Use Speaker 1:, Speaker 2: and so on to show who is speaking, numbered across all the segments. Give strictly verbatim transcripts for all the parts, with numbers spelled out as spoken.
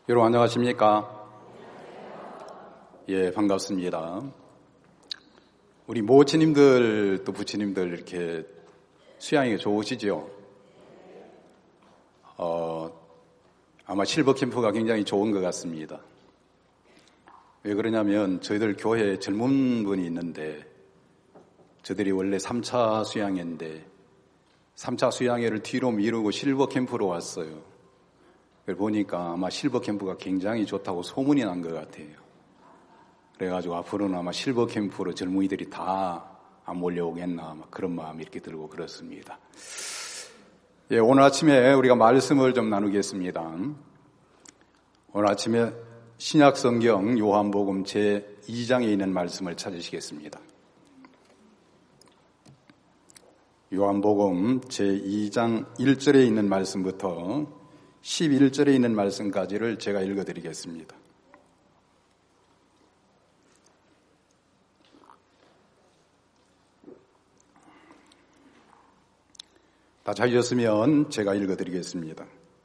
Speaker 1: 여러분 안녕하십니까? 예, 반갑습니다. 우리 모치님들 또 부치님들 이렇게 수양이 좋으시죠? 어, 아마 실버 캠프가 굉장히 좋은 것 같습니다. 왜 그러냐면 저희들 교회에 젊은 분이 있는데 저들이 원래 삼 차 수양회인데 삼 차 수양회를 뒤로 미루고 실버 캠프로 왔어요. 그걸 보니까 아마 실버 캠프가 굉장히 좋다고 소문이 난 것 같아요. 그래가지고 앞으로는 아마 실버 캠프로 젊은이들이 다 안 몰려오겠나 아마 그런 마음이 이렇게 들고 그렇습니다. 예, 오늘 아침에 우리가 말씀을 좀 나누겠습니다. 오늘 아침에 신약성경 요한복음 제이 장에 있는 말씀을 찾으시겠습니다. 요한복음 제이 장 일 절에 있는 말씀부터 십일 절에 있는 말씀까지를 제가 읽어드리겠습니다. 다 찾으셨으면 제가 읽어드리겠습니다.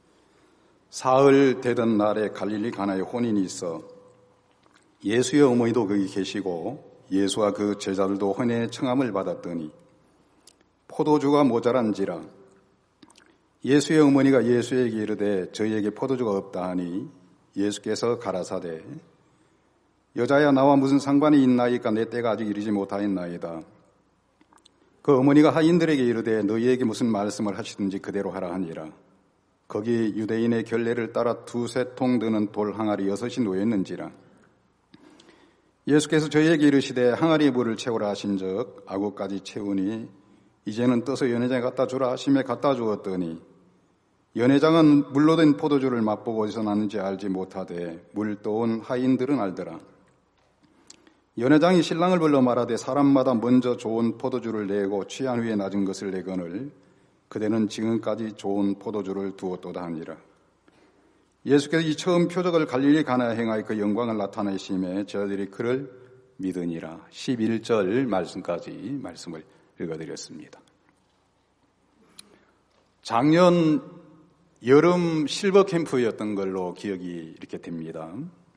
Speaker 1: 사흘 되던 날에 갈릴리 가나에 혼인이 있어 예수의 어머니도 거기 계시고 예수와 그 제자들도 혼인의 청함을 받았더니 포도주가 모자란지라 예수의 어머니가 예수에게 이르되 저희에게 포도주가 없다 하니 예수께서 가라사대 여자야 나와 무슨 상관이 있나이까 내 때가 아직 이르지 못하였나이다. 그 어머니가 하인들에게 이르되 너희에게 무슨 말씀을 하시든지 그대로 하라 하니라. 거기 유대인의 결례를 따라 두세 통 드는 돌 항아리 여섯이 놓였는지라. 예수께서 저희에게 이르시되 항아리에 물을 채우라 하신즉 아구까지 채우니 이제는 떠서 연회장에 갖다 주라 하심에 갖다 주었더니 연회장은 물로 된 포도주를 맛보고 어디서 났는지 알지 못하되 물 떠온 하인들은 알더라. 연회장이 신랑을 불러 말하되 사람마다 먼저 좋은 포도주를 내고 취한 후에 낮은 것을 내거늘 그대는 지금까지 좋은 포도주를 두었도다 하니라. 예수께서 이 처음 표적을 갈릴리 가나에 행하여 그 영광을 나타내심에 저들이 그를 믿으니라. 십일 절 말씀까지 말씀을 읽어드렸습니다. 작년 여름 실버 캠프였던 걸로 기억이 이렇게 됩니다.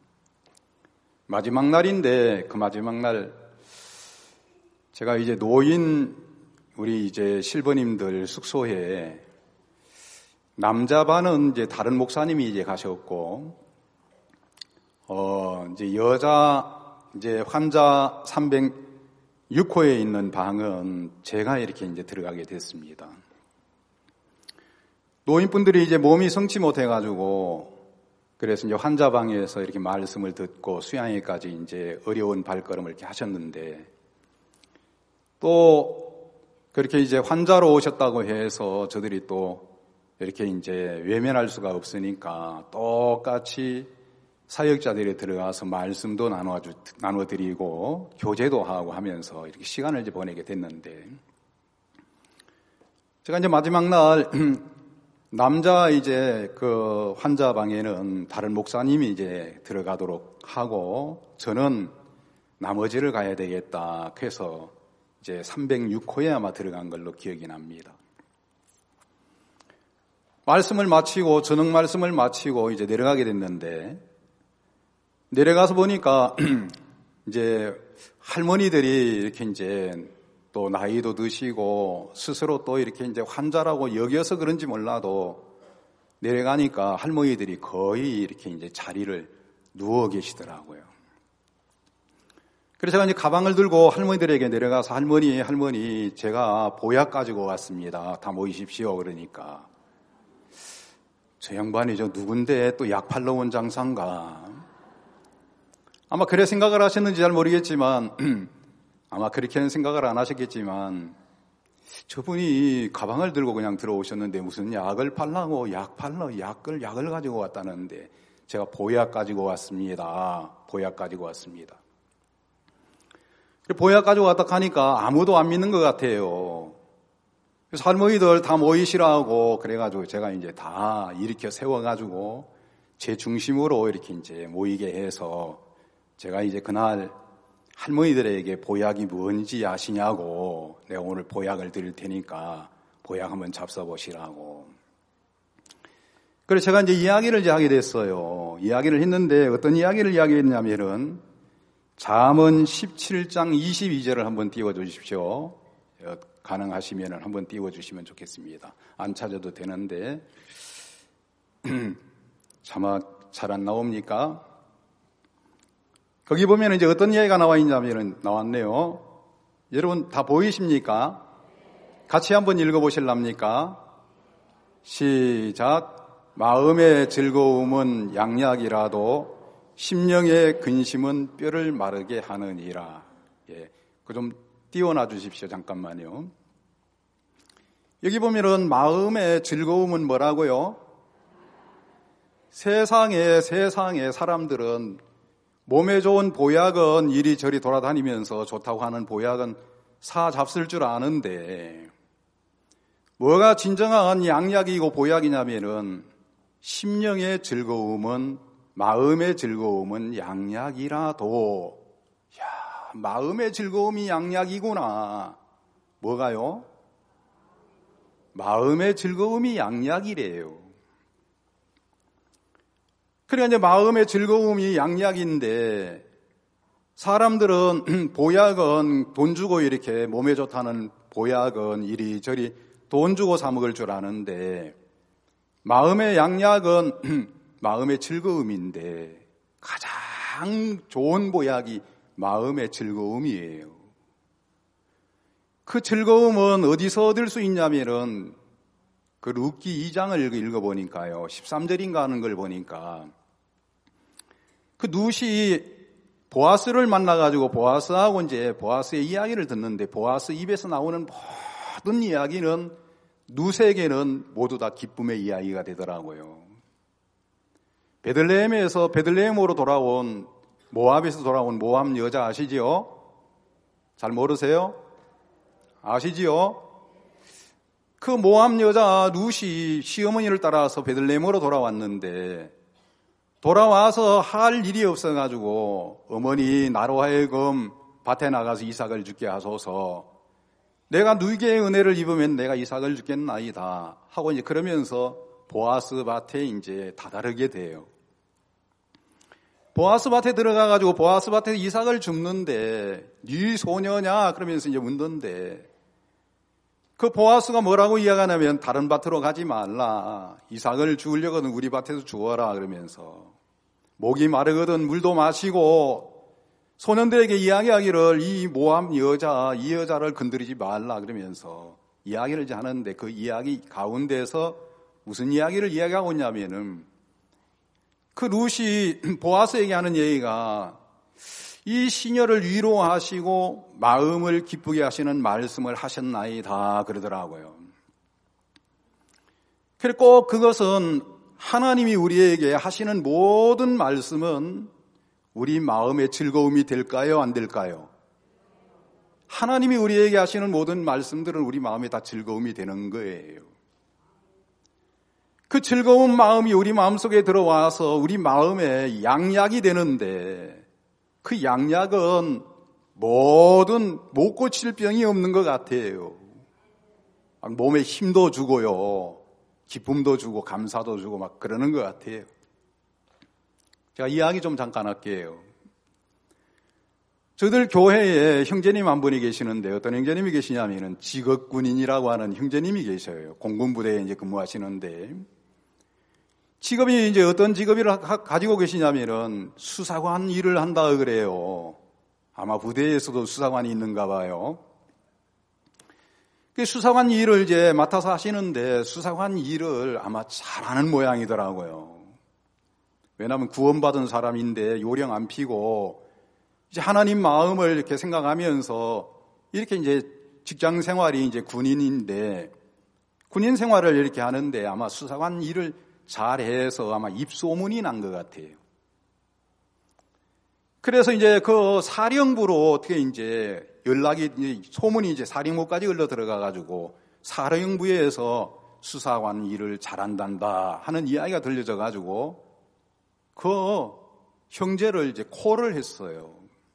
Speaker 1: 마지막 날인데 그 마지막 날 제가 이제 노인 우리 이제 실버님들 숙소에 남자 반은 이제 다른 목사님이 이제 가셨고 어 이제 여자 이제 환자 삼백육 호에 있는 방은 제가 이렇게 이제 들어가게 됐습니다. 노인분들이 이제 몸이 성치 못해가지고 그래서 이제 환자방에서 이렇게 말씀을 듣고 수양회까지 이제 어려운 발걸음을 이렇게 하셨는데 또 그렇게 이제 환자로 오셨다고 해서 저들이 또 이렇게 이제 외면할 수가 없으니까 똑같이 사역자들이 들어가서 말씀도 나눠 나눠드리고 교제도 하고 하면서 이렇게 시간을 이제 보내게 됐는데 제가 이제 마지막 날 남자 이제 그 환자 방에는 다른 목사님이 이제 들어가도록 하고 저는 나머지를 가야 되겠다. 그래서 이제 삼백육 호에 아마 들어간 걸로 기억이 납니다. 말씀을 마치고 저녁 말씀을 마치고 이제 내려가게 됐는데 내려가서 보니까 이제 할머니들이 이렇게 이제 또 나이도 드시고 스스로 또 이렇게 이제 환자라고 여겨서 그런지 몰라도 내려가니까 할머니들이 거의 이렇게 이제 자리를 누워 계시더라고요. 그래서 제가 이제 가방을 들고 할머니들에게 내려가서 할머니, 할머니, 제가 보약 가지고 왔습니다. 다 모이십시오. 그러니까. 저 양반이 저 누군데 또 약 팔러 온 장사인가. 아마 그래 생각을 하셨는지 잘 모르겠지만 아마 그렇게는 생각을 안 하셨겠지만 저분이 가방을 들고 그냥 들어오셨는데 무슨 약을 팔라고 약 팔러 약을 약을 가지고 왔다는데 제가 보약 가지고 왔습니다. 보약 가지고 왔습니다. 보약 가지고 왔다 하니까 아무도 안 믿는 것 같아요. 그래서 할머니들 다 모이시라고 그래가지고 제가 이제 다 일으켜 세워가지고 제 중심으로 이렇게 이제 모이게 해서 제가 이제 그날 할머니들에게 보약이 뭔지 아시냐고 내가 오늘 보약을 드릴 테니까 보약 한번 잡숴보시라고. 그래서 제가 이제 이야기를 이제 하게 됐어요. 이야기를 했는데 어떤 이야기를 이야기했냐면은 잠언 십칠 장 이십이 절을 한번 띄워 주십시오. 가능하시면 한번 띄워 주시면 좋겠습니다. 안 찾아도 되는데 차마 잘 안 나옵니까? 거기 보면 이제 어떤 이야기가 나와 있냐면은 나왔네요. 여러분 다 보이십니까? 같이 한번 읽어보실랍니까? 시작. 마음의 즐거움은 양약이라도 심령의 근심은 뼈를 마르게 하느니라. 예, 그 좀 띄워놔 주십시오. 잠깐만요. 여기 보면은 마음의 즐거움은 뭐라고요? 세상에 세상에 사람들은 몸에 좋은 보약은 이리저리 돌아다니면서 좋다고 하는 보약은 사 잡쓸 줄 아는데 뭐가 진정한 양약이고 보약이냐면은 심령의 즐거움은 마음의 즐거움은 양약이라도 야, 마음의 즐거움이 양약이구나. 뭐가요? 마음의 즐거움이 양약이래요. 그러니까 이제 마음의 즐거움이 양약인데 사람들은 보약은 돈 주고 이렇게 몸에 좋다는 보약은 이리저리 돈 주고 사 먹을 줄 아는데 마음의 양약은 마음의 즐거움인데 가장 좋은 보약이 마음의 즐거움이에요. 그 즐거움은 어디서 얻을 수 있냐면은 그 룻기 이 장을 읽어보니까요. 십삼 절인가 하는 걸 보니까 그 룻이 보아스를 만나가지고 보아스하고 이제 보아스의 이야기를 듣는데 보아스 입에서 나오는 모든 이야기는 룻에게는 모두 다 기쁨의 이야기가 되더라고요. 베들레헴에서 베들레헴으로 돌아온 모압에서 돌아온 모압 여자 아시지요? 잘 모르세요? 아시지요? 그 모압 여자 룻이 시어머니를 따라서 베들레헴으로 돌아왔는데 돌아와서 할 일이 없어가지고 어머니 나로 하여금 밭에 나가서 이삭을 죽게 하소서. 내가 누이의 은혜를 입으면 내가 이삭을 죽겠나이다 하고 이제 그러면서 보아스 밭에 이제 다다르게 돼요. 보아스 밭에 들어가가지고 보아스 밭에 이삭을 줍는데 네 소녀냐 그러면서 이제 묻는데 그 보아스가 뭐라고 이야기하냐면 다른 밭으로 가지 말라. 이삭을 주우려거든 우리 밭에서 주어라 그러면서 목이 마르거든 물도 마시고 소년들에게 이야기하기를 이 모압 여자, 이 여자를 건드리지 말라 그러면서 이야기를 이제 하는데 그 이야기 가운데서 무슨 이야기를 이야기하고 있냐면은 그 룻이 보아스에게 하는 얘기가 이 시녀를 위로하시고 마음을 기쁘게 하시는 말씀을 하셨나이다 그러더라고요. 그리고 꼭 그것은 하나님이 우리에게 하시는 모든 말씀은 우리 마음의 즐거움이 될까요? 안 될까요? 하나님이 우리에게 하시는 모든 말씀들은 우리 마음에 다 즐거움이 되는 거예요. 그 즐거운 마음이 우리 마음속에 들어와서 우리 마음에 양약이 되는데 그 양약은 모든 못 고칠 병이 없는 것 같아요. 몸에 힘도 주고요. 기쁨도 주고 감사도 주고 막 그러는 것 같아요. 제가 이야기 좀 잠깐 할게요. 저들 교회에 형제님 한 분이 계시는데 어떤 형제님이 계시냐면은 직업군인이라고 하는 형제님이 계셔요. 공군부대에 이제 근무하시는데 직업이 이제 어떤 직업을 가지고 계시냐면은 수사관 일을 한다 그래요. 아마 부대에서도 수사관이 있는가 봐요. 그 수사관 일을 이제 맡아서 하시는데 수사관 일을 아마 잘하는 모양이더라고요. 왜냐하면 구원받은 사람인데 요령 안 피고 이제 하나님 마음을 이렇게 생각하면서 이렇게 이제 직장 생활이 이제 군인인데 군인 생활을 이렇게 하는데 아마 수사관 일을 잘해서 아마 입소문이 난 것 같아요. 그래서 이제 그 사령부로 어떻게 이제 연락이 이제 소문이 이제 사령부까지 흘러 들어가가지고 사령부에서 수사관 일을 잘한단다 하는 이야기가 들려져가지고 그 형제를 이제 콜을 했어요.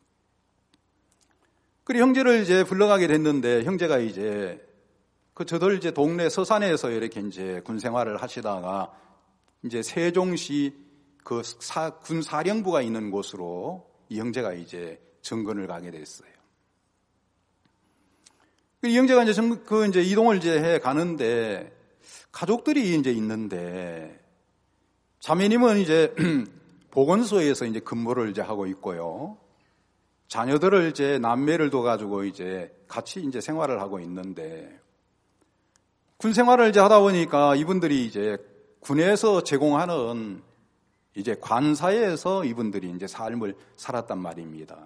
Speaker 1: 그리고 형제를 이제 불러가게 됐는데 형제가 이제 그 저들 이제 동네 서산에서 이렇게 이제 군 생활을 하시다가 이제 세종시 그 사, 군사령부가 있는 곳으로 이 형제가 이제 정근을 가게 됐어요. 이 형제가 이제 정, 그 이제 이동을 이제 해 가는데 가족들이 이제 있는데 자매님은 이제 보건소에서 이제 근무를 이제 하고 있고요. 자녀들을 이제 남매를 둬가지고 이제 같이 이제 생활을 하고 있는데 군 생활을 이제 하다 보니까 이분들이 이제 군에서 제공하는 이제 관사에서 이분들이 이제 삶을 살았단 말입니다.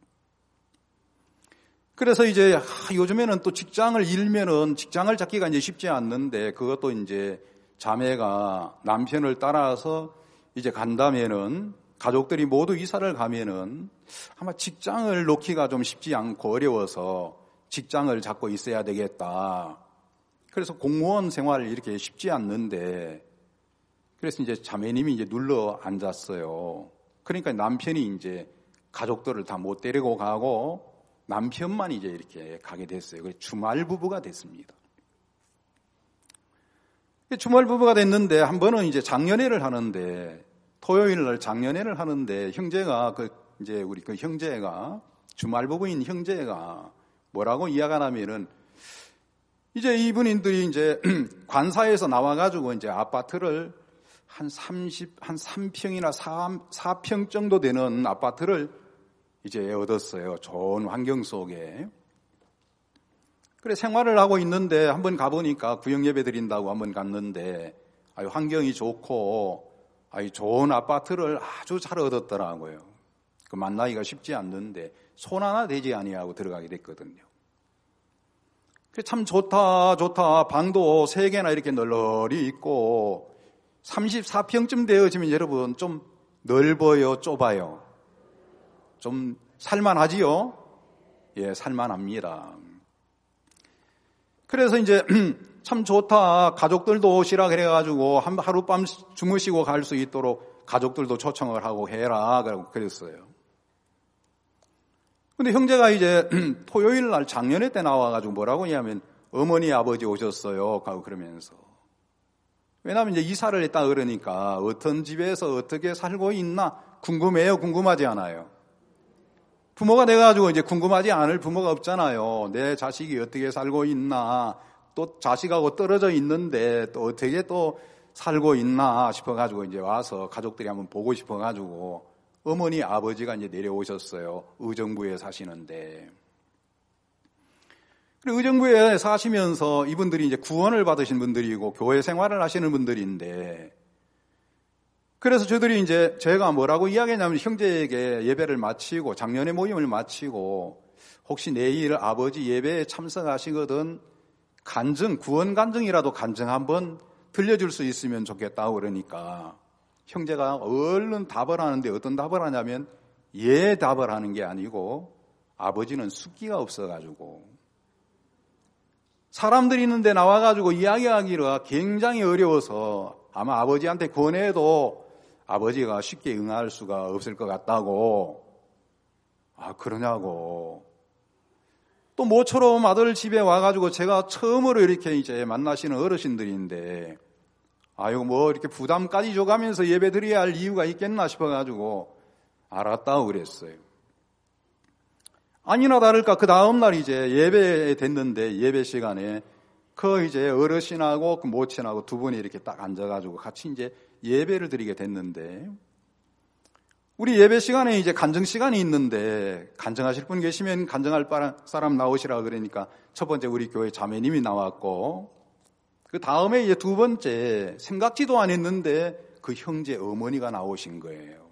Speaker 1: 그래서 이제 요즘에는 또 직장을 잃으면은 직장을 잡기가 이제 쉽지 않는데 그것도 이제 자매가 남편을 따라서 이제 간다면은 가족들이 모두 이사를 가면은 아마 직장을 놓기가 좀 쉽지 않고 어려워서 직장을 잡고 있어야 되겠다. 그래서 공무원 생활을 이렇게 쉽지 않는데 그래서 이제 자매님이 이제 눌러 앉았어요. 그러니까 남편이 이제 가족들을 다 못 데리고 가고 남편만 이제 이렇게 가게 됐어요. 그래서 주말 부부가 됐습니다. 주말 부부가 됐는데 한 번은 이제 장년회를 하는데 토요일 날 장년회를 하는데 형제가 그 이제 우리 그 형제가 주말 부부인 형제가 뭐라고 이야기하냐면은 이제 이분들이 이제 관사에서 나와가지고 이제 아파트를 한 삼십, 한 삼 평이나 사 평 정도 되는 아파트를 이제 얻었어요. 좋은 환경 속에. 그래 생활을 하고 있는데 한번 가보니까 구역 예배 드린다고 한번 갔는데 아유 환경이 좋고 아유 좋은 아파트를 아주 잘 얻었더라고요. 그 만나기가 쉽지 않는데 손 하나 대지 아니하고 들어가게 됐거든요. 그래 참 좋다 좋다 방도 세 개나 이렇게 널널히 있고 삼십사 평쯤 되어지면 여러분 좀 넓어요 좁아요? 좀 살만하지요? 예, 살만합니다. 그래서 이제 참 좋다. 가족들도 오시라 그래가지고 한 하룻밤 주무시고 갈 수 있도록 가족들도 초청을 하고 해라. 그랬어요. 근데 형제가 이제 토요일 날 장년회 때 나와가지고 뭐라고 하냐면 어머니 아버지 오셨어요. 그러면서. 왜냐하면 이제 이사를 했다 그러니까 어떤 집에서 어떻게 살고 있나 궁금해요? 궁금하지 않아요? 부모가 돼가지고 이제 궁금하지 않을 부모가 없잖아요. 내 자식이 어떻게 살고 있나, 또 자식하고 떨어져 있는데 또 어떻게 또 살고 있나 싶어가지고 이제 와서 가족들이 한번 보고 싶어가지고 어머니 아버지가 이제 내려오셨어요. 의정부에 사시는데. 그리고 의정부에 사시면서 이분들이 이제 구원을 받으신 분들이고 교회 생활을 하시는 분들인데 그래서 저들이 이제 제가 뭐라고 이야기했냐면 형제에게 예배를 마치고 장년회 모임을 마치고 혹시 내일 아버지 예배에 참석하시거든 간증, 구원 간증이라도 간증 한번 들려줄 수 있으면 좋겠다고 그러니까 형제가 얼른 답을 하는데 어떤 답을 하냐면 예 답을 하는 게 아니고 아버지는 숫기가 없어가지고 사람들이 있는데 나와가지고 이야기하기가 굉장히 어려워서 아마 아버지한테 권해도 아버지가 쉽게 응할 수가 없을 것 같다고. 아, 그러냐고. 또 모처럼 아들 집에 와가지고 제가 처음으로 이렇게 이제 만나시는 어르신들인데, 아유, 뭐 이렇게 부담까지 줘가면서 예배 드려야 할 이유가 있겠나 싶어가지고, 알았다고 그랬어요. 아니나 다를까 그 다음날 이제 예배 됐는데, 예배 시간에 그 이제 어르신하고 그 모친하고 두 분이 이렇게 딱 앉아가지고 같이 이제 예배를 드리게 됐는데 우리 예배 시간에 이제 간증 시간이 있는데 간증하실 분 계시면 간증할 사람 나오시라 그러니까 첫 번째 우리 교회 자매님이 나왔고 그 다음에 이제 두 번째 생각지도 안 했는데 그 형제 어머니가 나오신 거예요.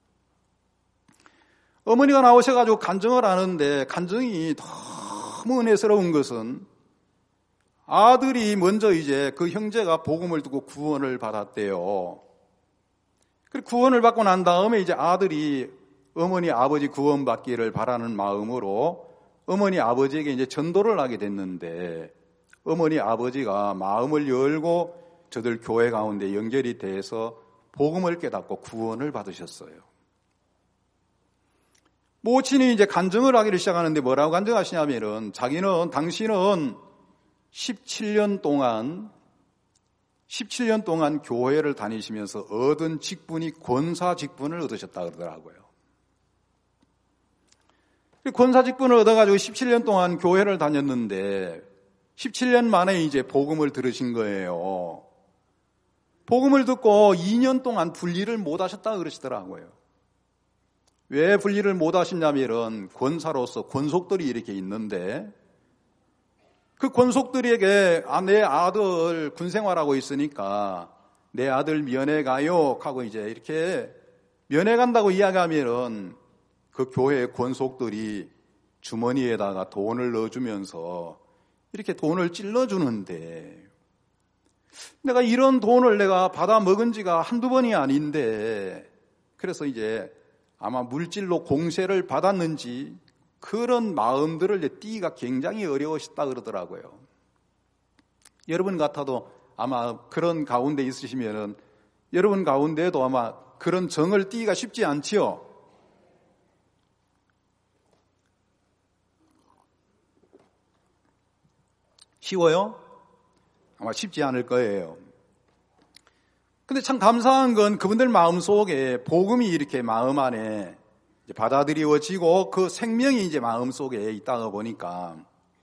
Speaker 1: 어머니가 나오셔가지고 간증을 하는데 간증이 너무 은혜스러운 것은 아들이 먼저 이제 그 형제가 복음을 듣고 구원을 받았대요. 그리고 구원을 받고 난 다음에 이제 아들이 어머니 아버지 구원받기를 바라는 마음으로 어머니 아버지에게 이제 전도를 하게 됐는데 어머니 아버지가 마음을 열고 저들 교회 가운데 연결이 돼서 복음을 깨닫고 구원을 받으셨어요. 모친이 이제 간증을 하기를 시작하는데 뭐라고 간증하시냐면은 자기는 당신은 십칠 년 동안 십칠 년 동안 교회를 다니시면서 얻은 직분이 권사 직분을 얻으셨다 그러더라고요. 권사 직분을 얻어가지고 십칠 년 동안 교회를 다녔는데 십칠 년 만에 이제 복음을 들으신 거예요. 복음을 듣고 이 년 동안 분리를 못 하셨다 그러시더라고요. 왜 분리를 못 하셨냐면 권사로서 권속들이 이렇게 있는데 그 권속들에게 아, 내 아들 군생활하고 있으니까 내 아들 면회 가요 하고 이제 이렇게 면회 간다고 이야기하면은 그 교회의 권속들이 주머니에다가 돈을 넣어주면서 이렇게 돈을 찔러주는데 내가 이런 돈을 내가 받아 먹은 지가 한두 번이 아닌데 그래서 이제 아마 물질로 공세를 받았는지 그런 마음들을 이제 띠기가 굉장히 어려우셨다 그러더라고요. 여러분 같아도 아마 그런 가운데 있으시면은 여러분 가운데에도 아마 그런 정을 띠기가 쉽지 않지요. 쉬워요? 아마 쉽지 않을 거예요. 근데 참 감사한 건 그분들 마음 속에 복음이 이렇게 마음 안에 받아들여지고 그 생명이 이제 마음 속에 있다가 보니까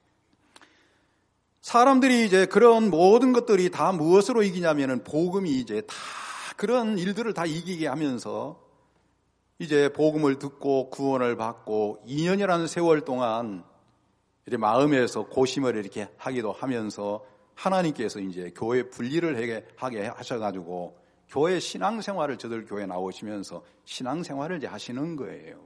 Speaker 1: 사람들이 이제 그런 모든 것들이 다 무엇으로 이기냐면은 복음이 이제 다 그런 일들을 다 이기게 하면서 이제 복음을 듣고 구원을 받고 이 년이라는 세월 동안 이렇게 마음에서 고심을 이렇게 하기도 하면서 하나님께서 이제 교회 분리를 하게 하셔가지고 교회 신앙생활을 저들 교회 나오시면서 신앙생활을 이제 하시는 거예요.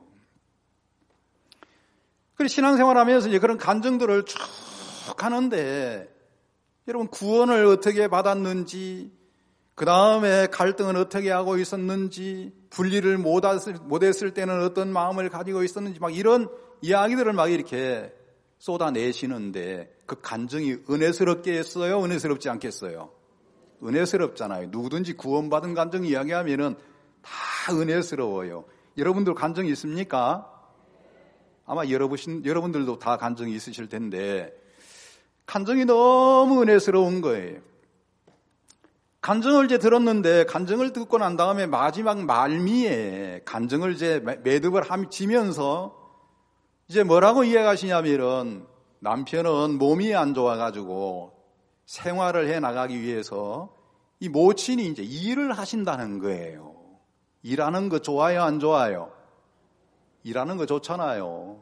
Speaker 1: 그리고 신앙생활 하면서 이제 그런 감정들을 쭉 하는데 여러분 구원을 어떻게 받았는지 그 다음에 갈등은 어떻게 하고 있었는지 분리를 못했을 때는 어떤 마음을 가지고 있었는지 막 이런 이야기들을 막 이렇게 쏟아내시는데 그 감정이 은혜스럽게 했어요? 은혜스럽지 않겠어요? 은혜스럽잖아요. 누구든지 구원받은 감정 이야기하면은 다 은혜스러워요. 여러분들 감정이 있습니까? 아마 여러분, 여러분들도 다 감정이 있으실 텐데 감정이 너무 은혜스러운 거예요. 감정을 이제 들었는데 감정을 듣고 난 다음에 마지막 말미에 감정을 이제 매듭을 지면서 이제 뭐라고 이해하시냐면은 남편은 몸이 안 좋아가지고 생활을 해 나가기 위해서 이 모친이 이제 일을 하신다는 거예요. 일하는 거 좋아요, 안 좋아요? 일하는 거 좋잖아요.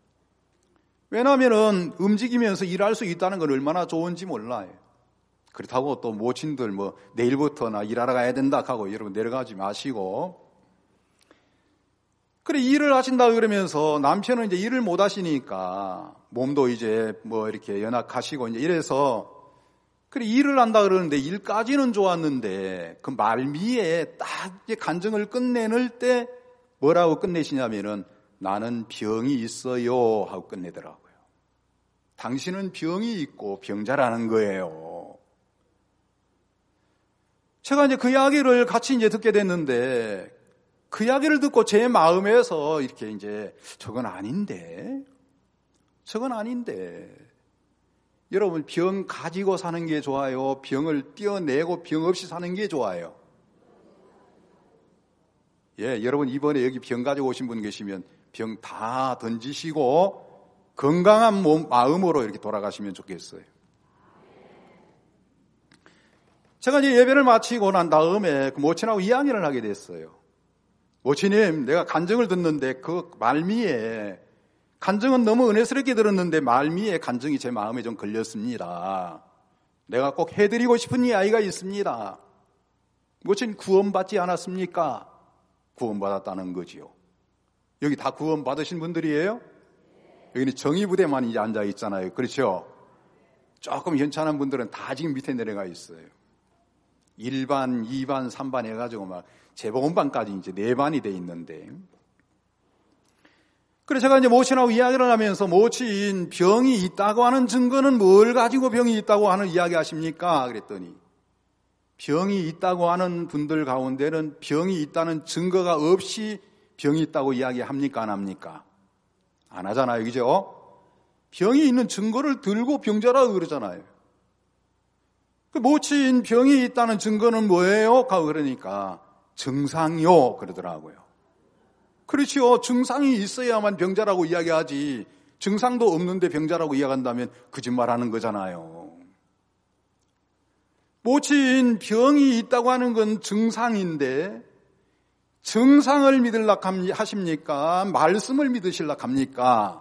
Speaker 1: 왜냐하면은 움직이면서 일할 수 있다는 건 얼마나 좋은지 몰라요. 그렇다고 또 모친들 뭐 내일부터나 일하러 가야 된다 하고 여러분 내려가지 마시고. 그래 일을 하신다 그러면서 남편은 이제 일을 못 하시니까 몸도 이제 뭐 이렇게 연약하시고 이제 이래서 그래 일을 한다 그러는데 일까지는 좋았는데 그 말미에 딱 이제 간증을 끝내는 때 뭐라고 끝내시냐면은 나는 병이 있어요 하고 끝내더라고요. 당신은 병이 있고 병자라는 거예요. 제가 이제 그 이야기를 같이 이제 듣게 됐는데 그 이야기를 듣고 제 마음에서 이렇게 이제 저건 아닌데, 저건 아닌데. 여러분 병 가지고 사는 게 좋아요? 병을 떼어내고 병 없이 사는 게 좋아요? 예, 여러분 이번에 여기 병 가지고 오신 분 계시면 병 다 던지시고 건강한 몸, 마음으로 이렇게 돌아가시면 좋겠어요. 제가 이제 예배를 마치고 난 다음에 그 모친하고 이야기를 하게 됐어요. 모친님, 내가 간증을 듣는데 그 말미에 간증은 너무 은혜스럽게 들었는데 말미에 간증이 제 마음에 좀 걸렸습니다. 내가 꼭 해드리고 싶은 이야기가 있습니다. 모친 구원받지 않았습니까? 구원받았다는 거지요. 여기 다 구원받으신 분들이에요? 여기는 정의부대만 이제 앉아 있잖아요. 그렇죠? 조금 현찮은 분들은 다 지금 밑에 내려가 있어요. 일 반, 이 반, 삼 반 해가지고 막 재보건반까지 이제 네 반이 돼 있는데. 그래서 제가 이제 모친하고 이야기를 하면서 모친 병이 있다고 하는 증거는 뭘 가지고 병이 있다고 하는 이야기 하십니까? 그랬더니 병이 있다고 하는 분들 가운데는 병이 있다는 증거가 없이 병이 있다고 이야기합니까? 안 합니까? 안 하잖아요. 그죠? 병이 있는 증거를 들고 병자라고 그러잖아요. 모친 병이 있다는 증거는 뭐예요? 그러니까 증상이요 그러더라고요. 그렇지요. 증상이 있어야만 병자라고 이야기하지, 증상도 없는데 병자라고 이야기한다면 거짓말하는 거잖아요. 모친 병이 있다고 하는 건 증상인데 증상을 믿으려고 하십니까? 말씀을 믿으시려고 합니까?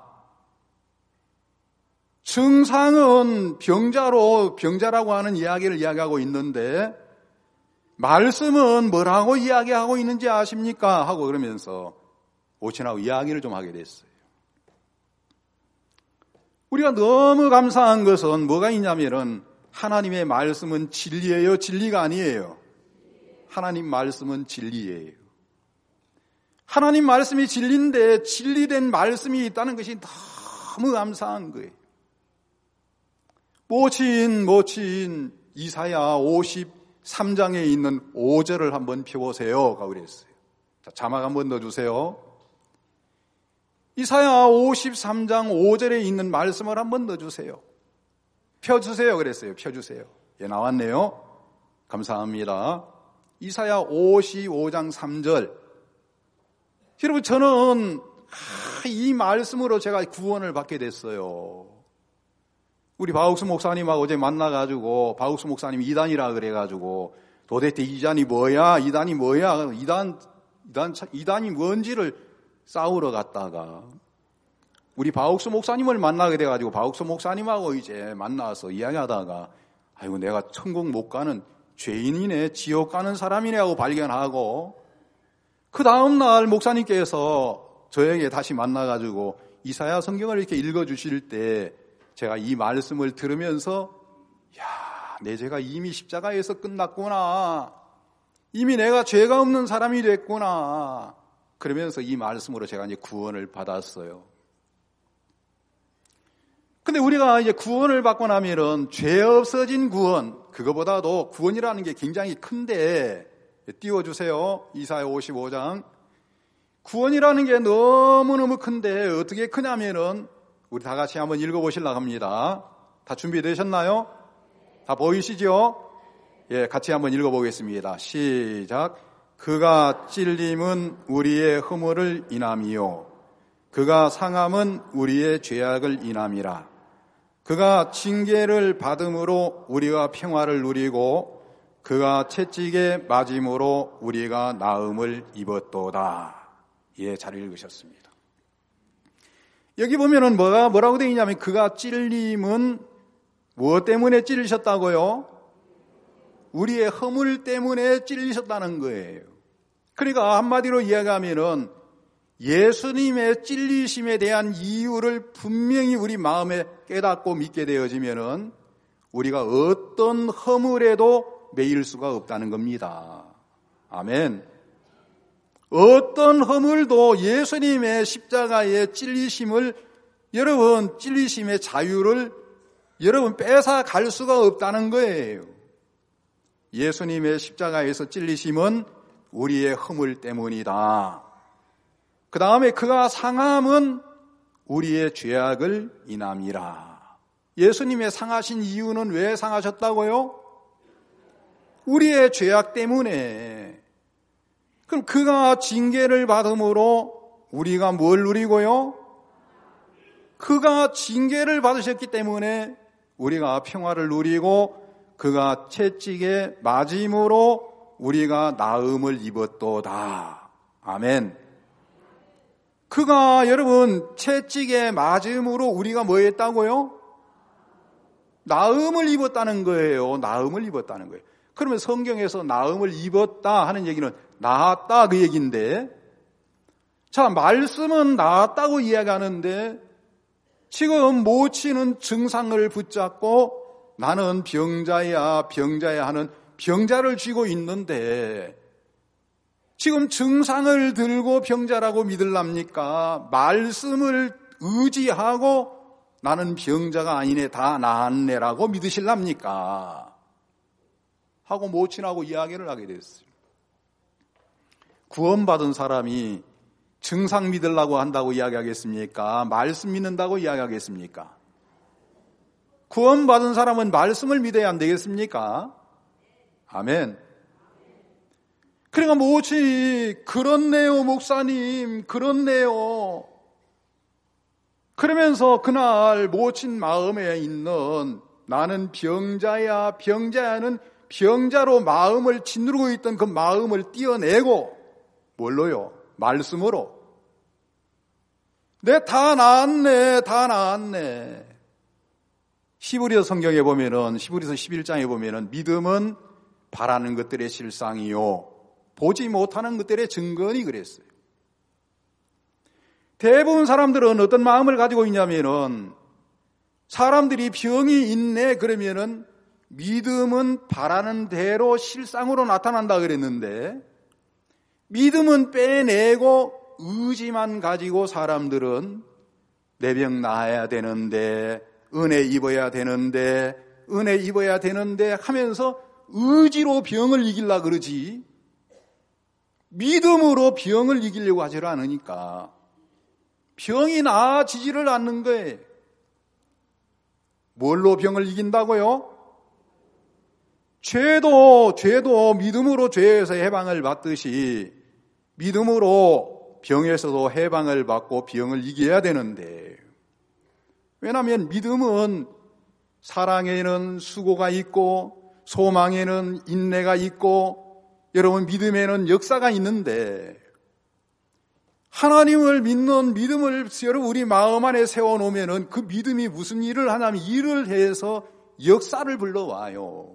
Speaker 1: 증상은 병자로, 병자라고 하는 이야기를 이야기하고 있는데 말씀은 뭐라고 이야기하고 있는지 아십니까? 하고 그러면서 모친하고 이야기를 좀 하게 됐어요. 우리가 너무 감사한 것은 뭐가 있냐면은 하나님의 말씀은 진리예요, 진리가 아니에요? 하나님 말씀은 진리예요. 하나님 말씀이 진리인데 진리된 말씀이 있다는 것이 너무 감사한 거예요. 모친 모친 이사야 오십삼 장에 있는 오 절을 한번 펴보세요 가 그랬어요. 자, 자막 한번 넣어주세요. 이사야 오십삼 장 오 절에 있는 말씀을 한번 넣어주세요. 펴주세요 그랬어요. 펴주세요. 예, 나왔네요. 감사합니다. 이사야 오십오 장 삼 절. 여러분, 저는 이 말씀으로 제가 구원을 받게 됐어요. 우리 박욱수 목사님하고 어제 만나가지고, 박욱수 목사님 이단이라 그래가지고 도대체 이단이 뭐야? 이단이 뭐야? 이단, 이단, 이단이 뭔지를 싸우러 갔다가 우리 박욱수 목사님을 만나게 돼가지고 박욱수 목사님하고 이제 만나서 이야기하다가 아이고 내가 천국 못 가는 죄인이네, 지옥 가는 사람이네 하고 발견하고, 그 다음날 목사님께서 저에게 다시 만나가지고 이사야 성경을 이렇게 읽어주실 때 제가 이 말씀을 들으면서 야, 내 죄가 이미 십자가에서 끝났구나, 이미 내가 죄가 없는 사람이 됐구나, 그러면서 이 말씀으로 제가 이제 구원을 받았어요. 근데 우리가 이제 구원을 받고 나면은 죄 없어진 구원, 그거보다도 구원이라는 게 굉장히 큰데, 띄워주세요. 이사야 오십오 장. 구원이라는 게 너무너무 큰데 어떻게 크냐면은 우리 다 같이 한번 읽어보시려고 합니다. 다 준비되셨나요? 다 보이시죠? 예, 같이 한번 읽어보겠습니다. 시작. 그가 찔림은 우리의 허물을 인함이요 그가 상함은 우리의 죄악을 인함이라. 그가 징계를 받음으로 우리가 평화를 누리고 그가 채찍에 맞음으로 우리가 나음을 입었도다. 예, 잘 읽으셨습니다. 여기 보면은 뭐가 뭐라고 되어 있냐면 그가 찔림은 무엇 때문에 찔리셨다고요? 우리의 허물 때문에 찔리셨다는 거예요. 그러니까 한마디로 이야기하면은 예수님의 찔리심에 대한 이유를 분명히 우리 마음에 깨닫고 믿게 되어지면은 우리가 어떤 허물에도 매일 수가 없다는 겁니다. 아멘. 어떤 허물도 예수님의 십자가의 찔리심을, 여러분 찔리심의 자유를 여러분 뺏어 갈 수가 없다는 거예요. 예수님의 십자가에서 찔리심은 우리의 허물 때문이다. 그 다음에 그가 상함은 우리의 죄악을 인함이라. 예수님의 상하신 이유는 왜 상하셨다고요? 우리의 죄악 때문에. 그럼 그가 징계를 받음으로 우리가 뭘 누리고요? 그가 징계를 받으셨기 때문에 우리가 평화를 누리고 그가 채찍에 맞음으로 우리가 나음을 입었도다. 아멘. 그가 여러분 채찍에 맞음으로 우리가 뭐 했다고요? 나음을 입었다는 거예요. 나음을 입었다는 거예요. 그러면 성경에서 나음을 입었다 하는 얘기는 나았다 그 얘기인데, 자, 말씀은 나았다고 이야기하는데 지금 모치는 증상을 붙잡고 나는 병자야 병자야 하는 병자를 쥐고 있는데 지금 증상을 들고 병자라고 믿을랍니까? 말씀을 의지하고 나는 병자가 아니네, 다 나았네라고 믿으실랍니까? 하고 모친하고 이야기를 하게 됐어요. 구원받은 사람이 증상 믿으려고 한다고 이야기하겠습니까? 말씀 믿는다고 이야기하겠습니까? 구원받은 사람은 말씀을 믿어야 안 되겠습니까? 아멘. 그러니까 무엇이 그렇네요, 목사님, 그렇네요. 그러면서 그날 모친 마음에 있는 나는 병자야, 병자야는 병자로 마음을 짓누르고 있던 그 마음을 띄어내고 뭘로요? 말씀으로. 내 다 나았네, 다 나았네. 히브리서 성경에 보면은, 히브리서 십일 장에 보면은 믿음은 바라는 것들의 실상이요, 보지 못하는 것들의 증거니 그랬어요. 대부분 사람들은 어떤 마음을 가지고 있냐면은 사람들이 병이 있네 그러면은 믿음은 바라는 대로 실상으로 나타난다 그랬는데, 믿음은 빼내고 의지만 가지고 사람들은 내 병 나아야 되는데, 은혜 입어야 되는데, 은혜 입어야 되는데 하면서 의지로 병을 이기려고 그러지 믿음으로 병을 이기려고 하지를 않으니까 병이 나아지지를 않는 거예요. 뭘로 병을 이긴다고요? 죄도 죄도 믿음으로 죄에서 해방을 받듯이 믿음으로 병에서도 해방을 받고 병을 이겨야 되는데, 왜냐하면 믿음은 사랑에는 수고가 있고 소망에는 인내가 있고 여러분 믿음에는 역사가 있는데, 하나님을 믿는 믿음을 여러분 우리 마음 안에 세워놓으면 그 믿음이 무슨 일을 하냐면 일을 해서 역사를 불러와요.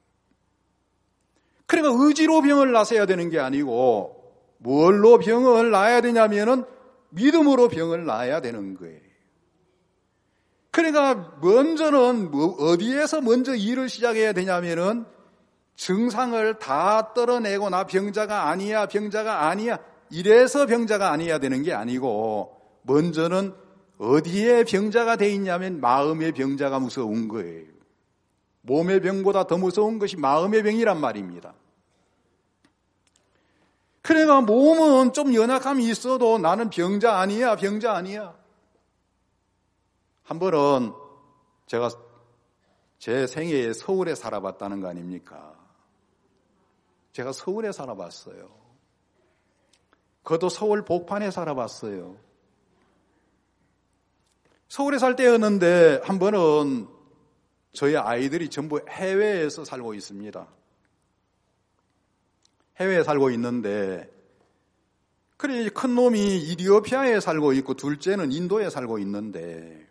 Speaker 1: 그러니까 의지로 병을 나서야 되는 게 아니고 뭘로 병을 나야 되냐면은 믿음으로 병을 나야 되는 거예요. 그러니까 먼저는 뭐 어디에서 먼저 일을 시작해야 되냐면은 증상을 다 떨어내고 나 병자가 아니야, 병자가 아니야 이래서 병자가 아니어야 되는 게 아니고, 먼저는 어디에 병자가 돼 있냐면 마음의 병자가 무서운 거예요. 몸의 병보다 더 무서운 것이 마음의 병이란 말입니다. 그러니까 몸은 좀 연약함이 있어도 나는 병자 아니야, 병자 아니야. 한 번은 제가 제 생애에 서울에 살아봤다는 거 아닙니까? 제가 서울에 살아봤어요. 그것도 서울 복판에 살아봤어요. 서울에 살 때였는데 한 번은 저희 아이들이 전부 해외에서 살고 있습니다. 해외에 살고 있는데, 그래 큰 놈이 이디오피아에 살고 있고 둘째는 인도에 살고 있는데,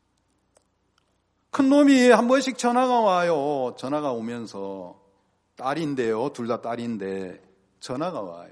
Speaker 1: 큰 놈이 한 번씩 전화가 와요. 전화가 오면서 딸인데요, 둘 다 딸인데 전화가 와요.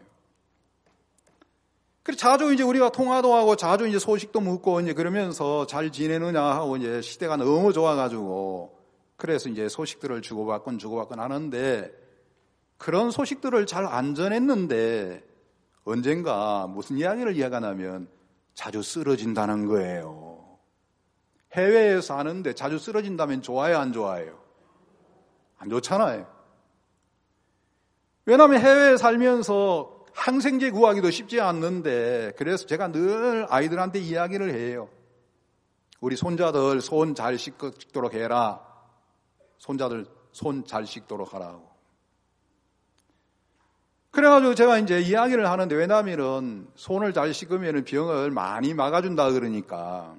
Speaker 1: 그래 자주 이제 우리가 통화도 하고 자주 이제 소식도 묻고 이제 그러면서 잘 지내느냐 하고, 이제 시대가 너무 좋아가지고 그래서 이제 소식들을 주고받곤 주고받곤 하는데, 그런 소식들을 잘 안 전했는데 언젠가 무슨 이야기를 이야기하냐면 자주 쓰러진다는 거예요. 해외에 사는데 자주 쓰러진다면 좋아요, 안 좋아요? 안 좋잖아요. 왜냐하면 해외에 살면서 항생제 구하기도 쉽지 않는데, 그래서 제가 늘 아이들한테 이야기를 해요. 우리 손자들 손 잘 씻도록 해라. 손자들 손 잘 씻도록 하라고. 그래가지고 제가 이제 이야기를 하는데, 왜냐하면 손을 잘 씻으면 병을 많이 막아준다 그러니까,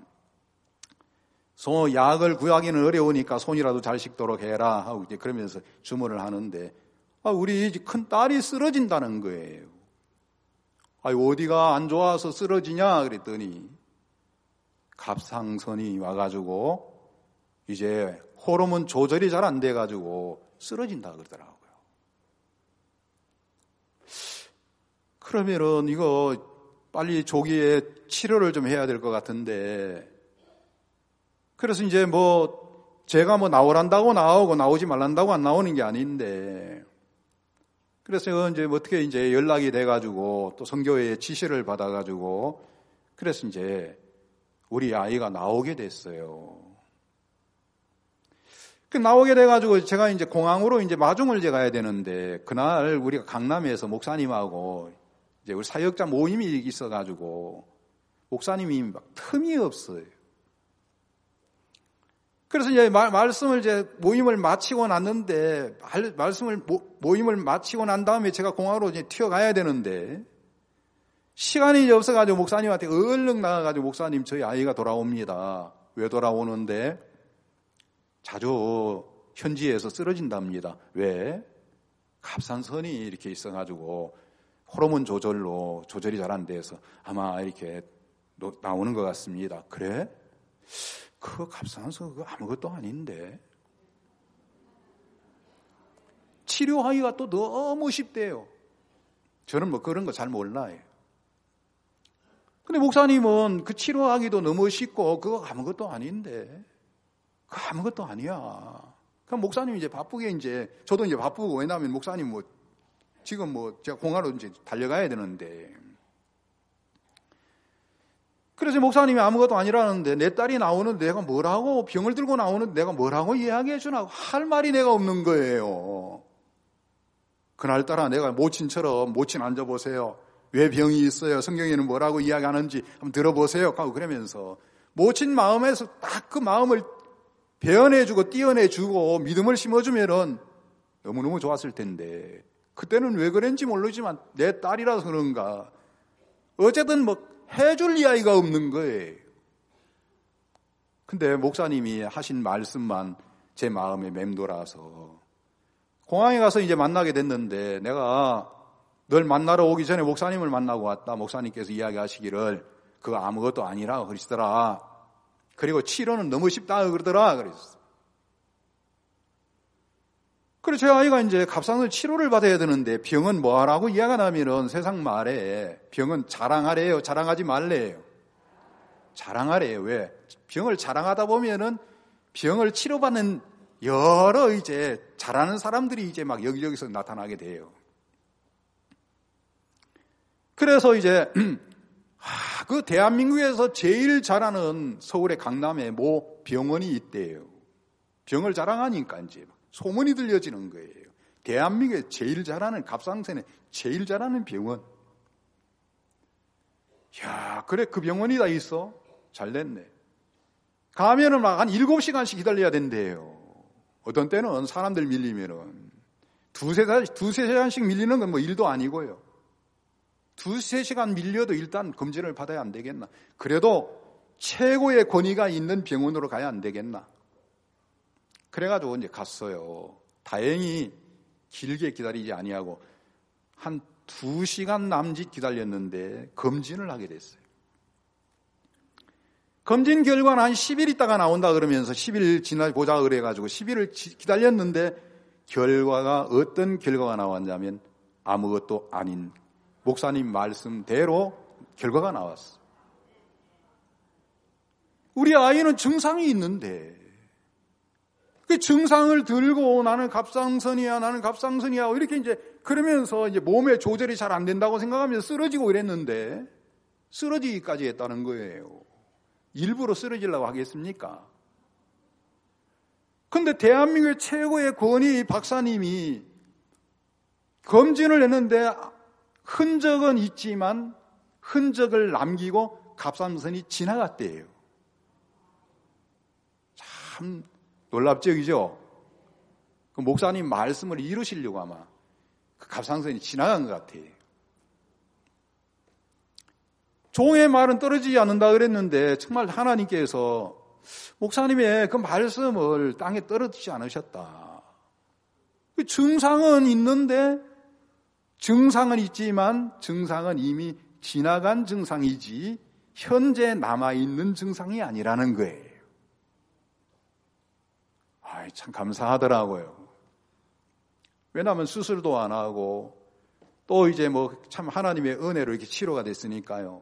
Speaker 1: 손 약을 구하기는 어려우니까 손이라도 잘 씻도록 해라 하고 이제 그러면서 주문을 하는데, 아, 우리 큰 딸이 쓰러진다는 거예요. 아, 어디가 안 좋아서 쓰러지냐 그랬더니 갑상선이 와가지고 이제 호르몬 조절이 잘 안 돼가지고 쓰러진다 그러더라고요. 그러면은 이거 빨리 조기에 치료를 좀 해야 될 것 같은데, 그래서 이제 뭐 제가 뭐 나오란다고 나오고 나오지 말란다고 안 나오는 게 아닌데, 그래서 이제 어떻게 이제 연락이 돼가지고 또 선교회의 지시를 받아가지고 그래서 이제 우리 아이가 나오게 됐어요. 그 나오게 돼가지고 제가 이제 공항으로 이제 마중을 제 가야 되는데, 그날 우리가 강남에서 목사님하고 이제 우리 사역자 모임이 있어가지고, 목사님이 막 틈이 없어요.
Speaker 2: 그래서 이제 마, 말씀을 이제 모임을 마치고 났는데, 말, 말씀을, 모, 모임을 마치고 난 다음에 제가 공항으로 이제 튀어가야 되는데, 시간이 이제 없어가지고 목사님한테 얼른 나가가지고 목사님 저희 아이가 돌아옵니다. 왜 돌아오는데? 자주 현지에서 쓰러진답니다. 왜? 갑상선이 이렇게 있어가지고 호르몬 조절로 조절이 잘 안 돼서 아마 이렇게 나오는 것 같습니다. 그래? 그 갑상선 그거 아무것도 아닌데. 치료하기가 또 너무 쉽대요. 저는 뭐 그런 거 잘 몰라요. 근데 목사님은 그 치료하기도 너무 쉽고 그거 아무것도 아닌데. 그거 아무것도 아니야. 그럼 목사님 이제 바쁘게 이제 저도 이제 바쁘고 왜냐하면 목사님 뭐 지금 뭐 제가 공항으로 이제 달려가야 되는데. 그래서 목사님이 아무것도 아니라는데 내 딸이 나오는데 내가 뭐라고 병을 들고 나오는데 내가 뭐라고 이야기해 주나 할 말이 내가 없는 거예요. 그날따라 내가 모친처럼 모친 앉아보세요. 왜 병이 있어요? 성경에는 뭐라고 이야기하는지 한번 들어보세요. 하고 그러면서 모친 마음에서 딱 그 마음을 배워내주고 띄어내주고 믿음을 심어주면은 너무너무 좋았을 텐데 그때는 왜 그런지 모르지만 내 딸이라서 그런가 어쨌든 뭐 해줄 이야기가 없는 거예요. 근데 목사님이 하신 말씀만 제 마음에 맴돌아서 공항에 가서 이제 만나게 됐는데 내가 널 만나러 오기 전에 목사님을 만나고 왔다. 목사님께서 이야기하시기를 그거 아무것도 아니라 그러시더라. 그리고 치료는 너무 쉽다 그러더라. 그랬어. 그래서 제 아이가 이제 갑상선 치료를 받아야 되는데 병은 뭐 하라고 이야기가 나면은 세상 말에 병은 자랑하래요. 자랑하지 말래요. 자랑하래요. 왜? 병을 자랑하다 보면은 병을 치료받는 여러 이제 잘하는 사람들이 이제 막 여기저기서 나타나게 돼요. 그래서 이제 아, 그 대한민국에서 제일 잘하는 서울의 강남에 모 병원이 있대요. 병을 자랑하니까 이제 소문이 들려지는 거예요. 대한민국에 제일 잘하는 갑상선에 제일 잘하는 병원. 야, 그래 그 병원이 다 있어? 잘 됐네. 가면은 막 한 일곱 시간씩 기다려야 된대요. 어떤 때는 사람들 밀리면은 두세, 두세 시간씩 밀리는 건 뭐 일도 아니고요. 두세 시간 밀려도 일단 검진을 받아야 안 되겠나. 그래도 최고의 권위가 있는 병원으로 가야 안 되겠나. 그래가지고 이제 갔어요. 다행히 길게 기다리지 아니하고 한 두 시간 남짓 기다렸는데 검진을 하게 됐어요. 검진 결과는 한 십 일 있다가 나온다 그러면서 십 일 지나 보자 그래가지고 십 일을 기다렸는데 결과가 어떤 결과가 나왔냐면 아무것도 아닌 목사님 말씀대로 결과가 나왔어. 우리 아이는 증상이 있는데 그 증상을 들고 나는 갑상선이야, 나는 갑상선이야 이렇게 이제 그러면서 이제 몸의 조절이 잘 안 된다고 생각하면서 쓰러지고 이랬는데 쓰러지기까지 했다는 거예요. 일부러 쓰러지려고 하겠습니까? 근데 대한민국의 최고의 권위 박사님이 검진을 했는데 흔적은 있지만 흔적을 남기고 갑상선이 지나갔대요. 참 놀랍적이죠? 그 목사님 말씀을 이루시려고 아마 그 갑상선이 지나간 것 같아요. 종의 말은 떨어지지 않는다 그랬는데 정말 하나님께서 목사님의 그 말씀을 땅에 떨어지지 않으셨다. 그 증상은 있는데 증상은 있지만 증상은 이미 지나간 증상이지 현재 남아있는 증상이 아니라는 거예요. 아이, 참 감사하더라고요. 왜냐하면 수술도 안 하고 또 이제 뭐 참 하나님의 은혜로 이렇게 치료가 됐으니까요.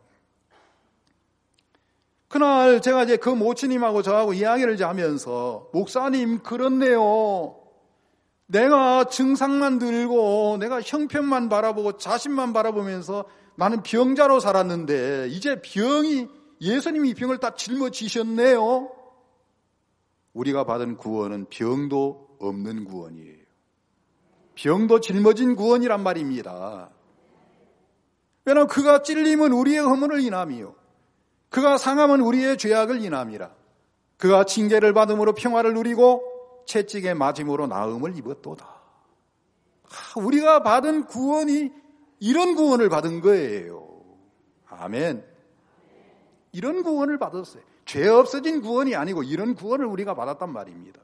Speaker 2: 그날 제가 이제 그 모친님하고 저하고 이야기를 하면서 목사님 그렇네요. 내가 증상만 들고 내가 형편만 바라보고 자신만 바라보면서 나는 병자로 살았는데 이제 병이 예수님이 병을 다 짊어지셨네요. 우리가 받은 구원은 병도 없는 구원이에요. 병도 짊어진 구원이란 말입니다. 왜냐하면 그가 찔림은 우리의 허물을 인함이요 그가 상함은 우리의 죄악을 인함이라. 그가 징계를 받음으로 평화를 누리고 채찍에 맞음으로 나음을 입었도다. 우리가 받은 구원이 이런 구원을 받은 거예요. 아멘. 이런 구원을 받았어요. 죄 없어진 구원이 아니고 이런 구원을 우리가 받았단 말입니다.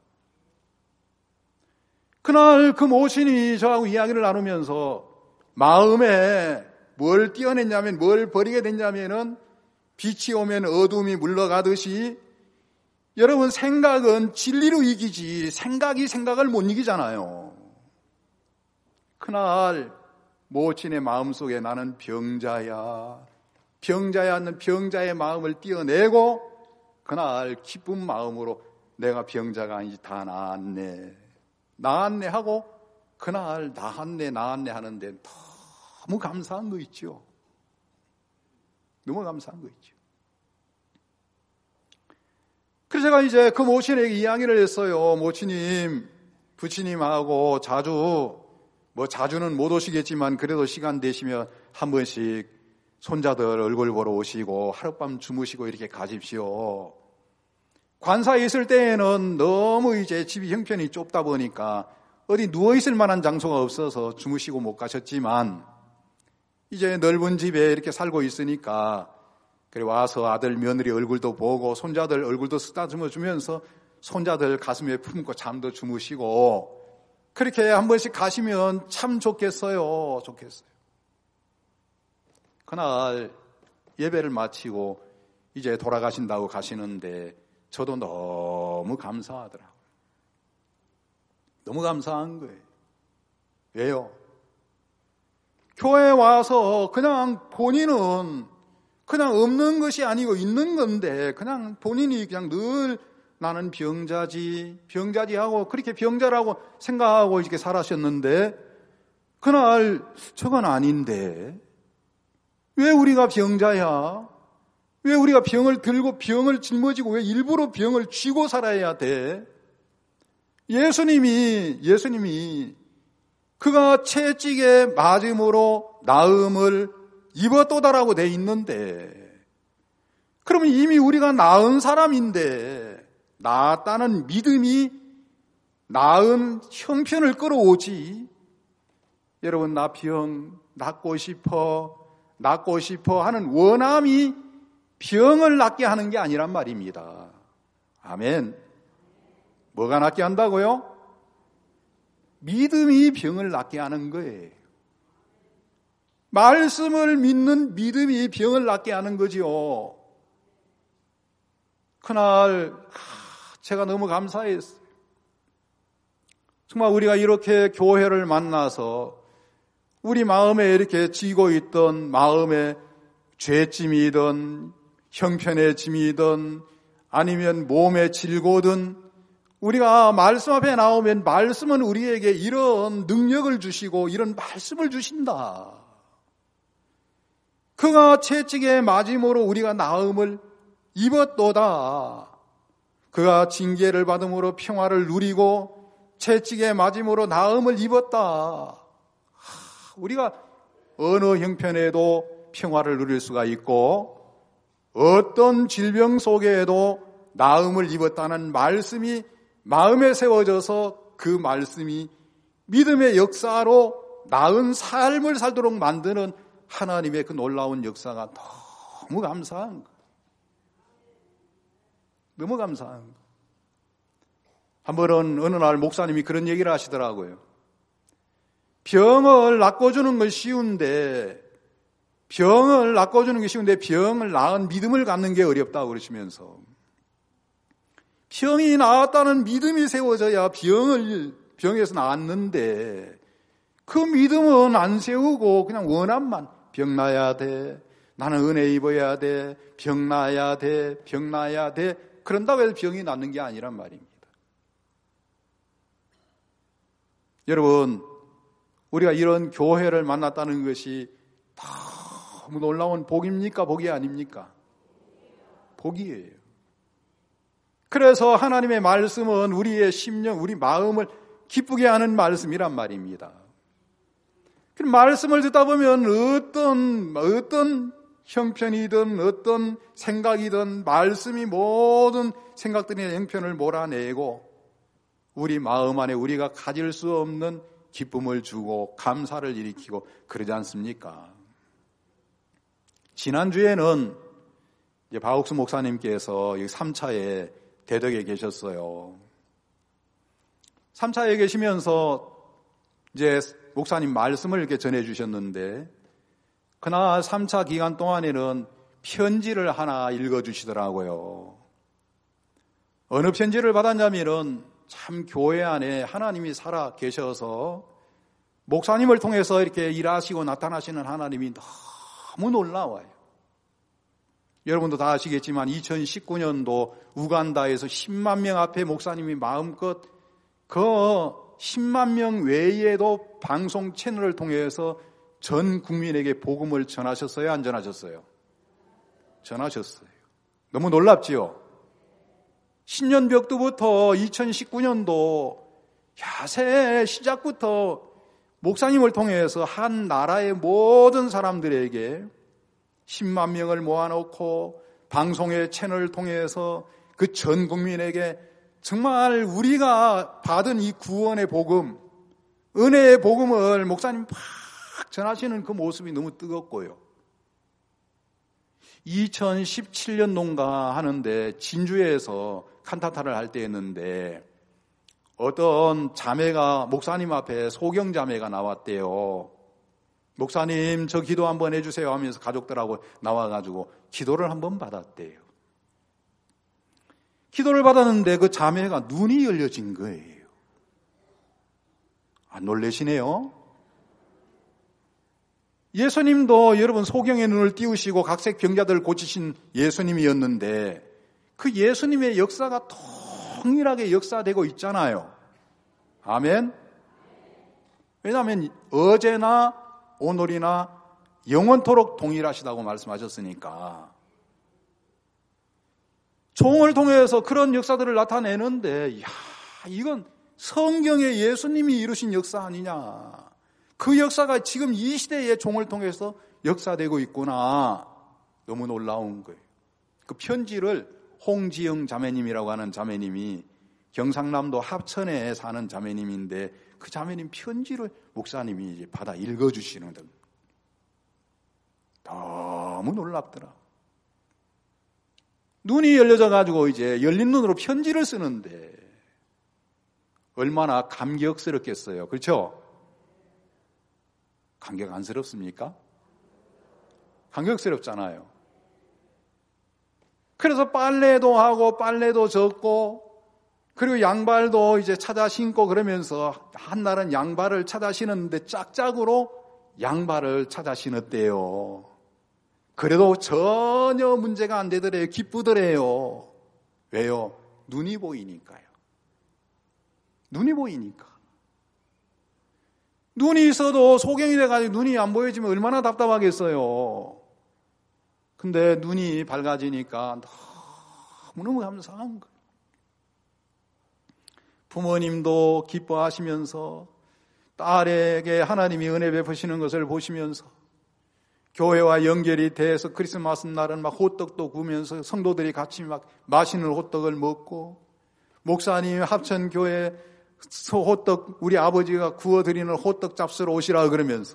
Speaker 2: 그날 그 모친이 저하고 이야기를 나누면서 마음에 뭘 띄어냈냐면, 뭘 버리게 됐냐면은 빛이 오면 어둠이 물러가듯이, 여러분, 생각은 진리로 이기지 생각이 생각을 못 이기잖아요. 그날 모친의 마음속에 나는 병자야, 병자야 하는 병자의 마음을 띄어내고 그날 기쁜 마음으로 내가 병자가 아니지 다 나았네, 나았네 하고 그날 나았네 나았네 하는데 너무 감사한 거 있죠. 너무 감사한 거 있죠. 그래서 제가 이제 그 모친에게 이야기를 했어요. 모친님, 부친님하고 자주, 뭐 자주는 못 오시겠지만 그래도 시간 되시면 한 번씩 손자들 얼굴 보러 오시고 하룻밤 주무시고 이렇게 가십시오. 관사에 있을 때에는 너무 이제 집이 형편이 좁다 보니까 어디 누워있을 만한 장소가 없어서 주무시고 못 가셨지만 이제 넓은 집에 이렇게 살고 있으니까 그래 와서 아들 며느리 얼굴도 보고 손자들 얼굴도 쓰다듬어 주면서 손자들 가슴에 품고 잠도 주무시고 그렇게 한 번씩 가시면 참 좋겠어요. 좋겠어요. 그날 예배를 마치고 이제 돌아가신다고 가시는데 저도 너무 감사하더라고요. 너무 감사한 거예요. 왜요? 교회에 와서 그냥 본인은 그냥 없는 것이 아니고 있는 건데 그냥 본인이 그냥 늘 나는 병자지 병자지 하고 그렇게 병자라고 생각하고 이렇게 살아셨는데 그날 저건 아닌데 왜 우리가 병자야? 왜 우리가 병을 들고 병을 짊어지고 왜 일부러 병을 쥐고 살아야 돼? 예수님이 예수님이 그가 채찍에 맞음으로 나음을 입었도다라고 돼 있는데 그러면 이미 우리가 나은 사람인데 나았다는 믿음이 나은 형편을 끌어오지. 여러분, 나 병 낫고 싶어 낫고 싶어 하는 원함이 병을 낫게 하는 게 아니란 말입니다. 아멘. 뭐가 낫게 한다고요? 믿음이 병을 낫게 하는 거예요. 말씀을 믿는 믿음이 병을 낫게 하는 거지요. 그날 제가 너무 감사했어요. 정말 우리가 이렇게 교회를 만나서 우리 마음에 이렇게 지고 있던 마음에 죄짐이든 형편의 짐이든 아니면 몸의 질고든 우리가 말씀 앞에 나오면 말씀은 우리에게 이런 능력을 주시고 이런 말씀을 주신다. 그가 채찍에 맞음으로 우리가 나음을 입었도다. 그가 징계를 받음으로 평화를 누리고 채찍에 맞음으로 나음을 입었다. 우리가 어느 형편에도 평화를 누릴 수가 있고 어떤 질병 속에도 나음을 입었다는 말씀이 마음에 세워져서 그 말씀이 믿음의 역사로 나은 삶을 살도록 만드는 하나님의 그 놀라운 역사가 너무 감사한 거예요. 너무 감사한 거예요. 한 번은 어느 날 목사님이 그런 얘기를 하시더라고요. 병을 낚아주는 건 쉬운데 병을 낚아주는 게 쉬운데 병을 낳은 믿음을 갖는 게 어렵다고 그러시면서 병이 나았다는 믿음이 세워져야 병을 병에서 나았는데 그 믿음은 안 세우고 그냥 원함만 병 나야 돼, 나는 은혜 입어야 돼, 병 나야 돼, 병 나야 돼 그런다고 해서 병이 낫는 게 아니란 말입니다. 여러분, 우리가 이런 교회를 만났다는 것이 너무 놀라운 복입니까? 복이 아닙니까? 복이에요. 그래서 하나님의 말씀은 우리의 심령, 우리 마음을 기쁘게 하는 말씀이란 말입니다. 그 말씀을 듣다 보면 어떤, 어떤 형편이든 어떤 생각이든 말씀이 모든 생각들이나 형편을 몰아내고 우리 마음 안에 우리가 가질 수 없는 기쁨을 주고 감사를 일으키고 그러지 않습니까? 지난주에는 이제 박옥수 목사님께서 삼 차에 대덕에 계셨어요. 삼 차에 계시면서 이제 목사님 말씀을 이렇게 전해 주셨는데 그날 삼 차 기간 동안에는 편지를 하나 읽어 주시더라고요. 어느 편지를 받았냐면은 참 교회 안에 하나님이 살아 계셔서 목사님을 통해서 이렇게 일하시고 나타나시는 하나님이 너무 놀라워요. 여러분도 다 아시겠지만 이천십구 년도 우간다에서 십만 명 앞에 목사님이 마음껏 그 십만 명 외에도 방송 채널을 통해서 전 국민에게 복음을 전하셨어요? 안 전하셨어요? 전하셨어요. 너무 놀랍지요? 신년벽두부터 이천십구 년도 야세 시작부터 목사님을 통해서 한 나라의 모든 사람들에게 십만 명을 모아놓고 방송의 채널을 통해서 그 전 국민에게 정말 우리가 받은 이 구원의 복음, 은혜의 복음을 목사님 막 전하시는 그 모습이 너무 뜨겁고요. 이천십칠 년도인가 하는데 진주에서 칸타타를 할 때였는데 어떤 자매가 목사님 앞에 소경 자매가 나왔대요. 목사님 저 기도 한번 해주세요 하면서 가족들하고 나와가지고 기도를 한번 받았대요. 기도를 받았는데 그 자매가 눈이 열려진 거예요. 아, 놀라시네요. 예수님도 여러분 소경의 눈을 띄우시고 각색 병자들을 고치신 예수님이었는데 그 예수님의 역사가 동일하게 역사되고 있잖아요. 아멘. 왜냐하면 어제나 오늘이나 영원토록 동일하시다고 말씀하셨으니까 종을 통해서 그런 역사들을 나타내는데 야, 이건 성경의 예수님이 이루신 역사 아니냐. 그 역사가 지금 이 시대의 종을 통해서 역사되고 있구나. 너무 놀라운 거예요. 그 편지를 홍지영 자매님이라고 하는 자매님이 경상남도 합천에 사는 자매님인데 그 자매님 편지를 목사님이 이제 받아 읽어주시는 등 너무 놀랍더라. 눈이 열려져 가지고 이제 열린 눈으로 편지를 쓰는데 얼마나 감격스럽겠어요. 그렇죠? 감격 안스럽습니까? 감격스럽잖아요. 그래서 빨래도 하고 빨래도 젓고 그리고 양발도 이제 찾아 신고 그러면서 한날은 양발을 찾아 신었는데 짝짝으로 양발을 찾아 신었대요. 그래도 전혀 문제가 안 되더래요. 기쁘더래요. 왜요? 눈이 보이니까요. 눈이 보이니까. 눈이 있어도 소경이 돼가지고 눈이 안 보여지면 얼마나 답답하겠어요. 근데 눈이 밝아지니까 너무너무 감사한 거예요. 부모님도 기뻐하시면서 딸에게 하나님이 은혜 베푸시는 것을 보시면서 교회와 연결이 돼서 크리스마스 날은 막 호떡도 구우면서 성도들이 같이 막 맛있는 호떡을 먹고 목사님 합천교회 호떡 우리 아버지가 구워드리는 호떡 잡수러 오시라 그러면서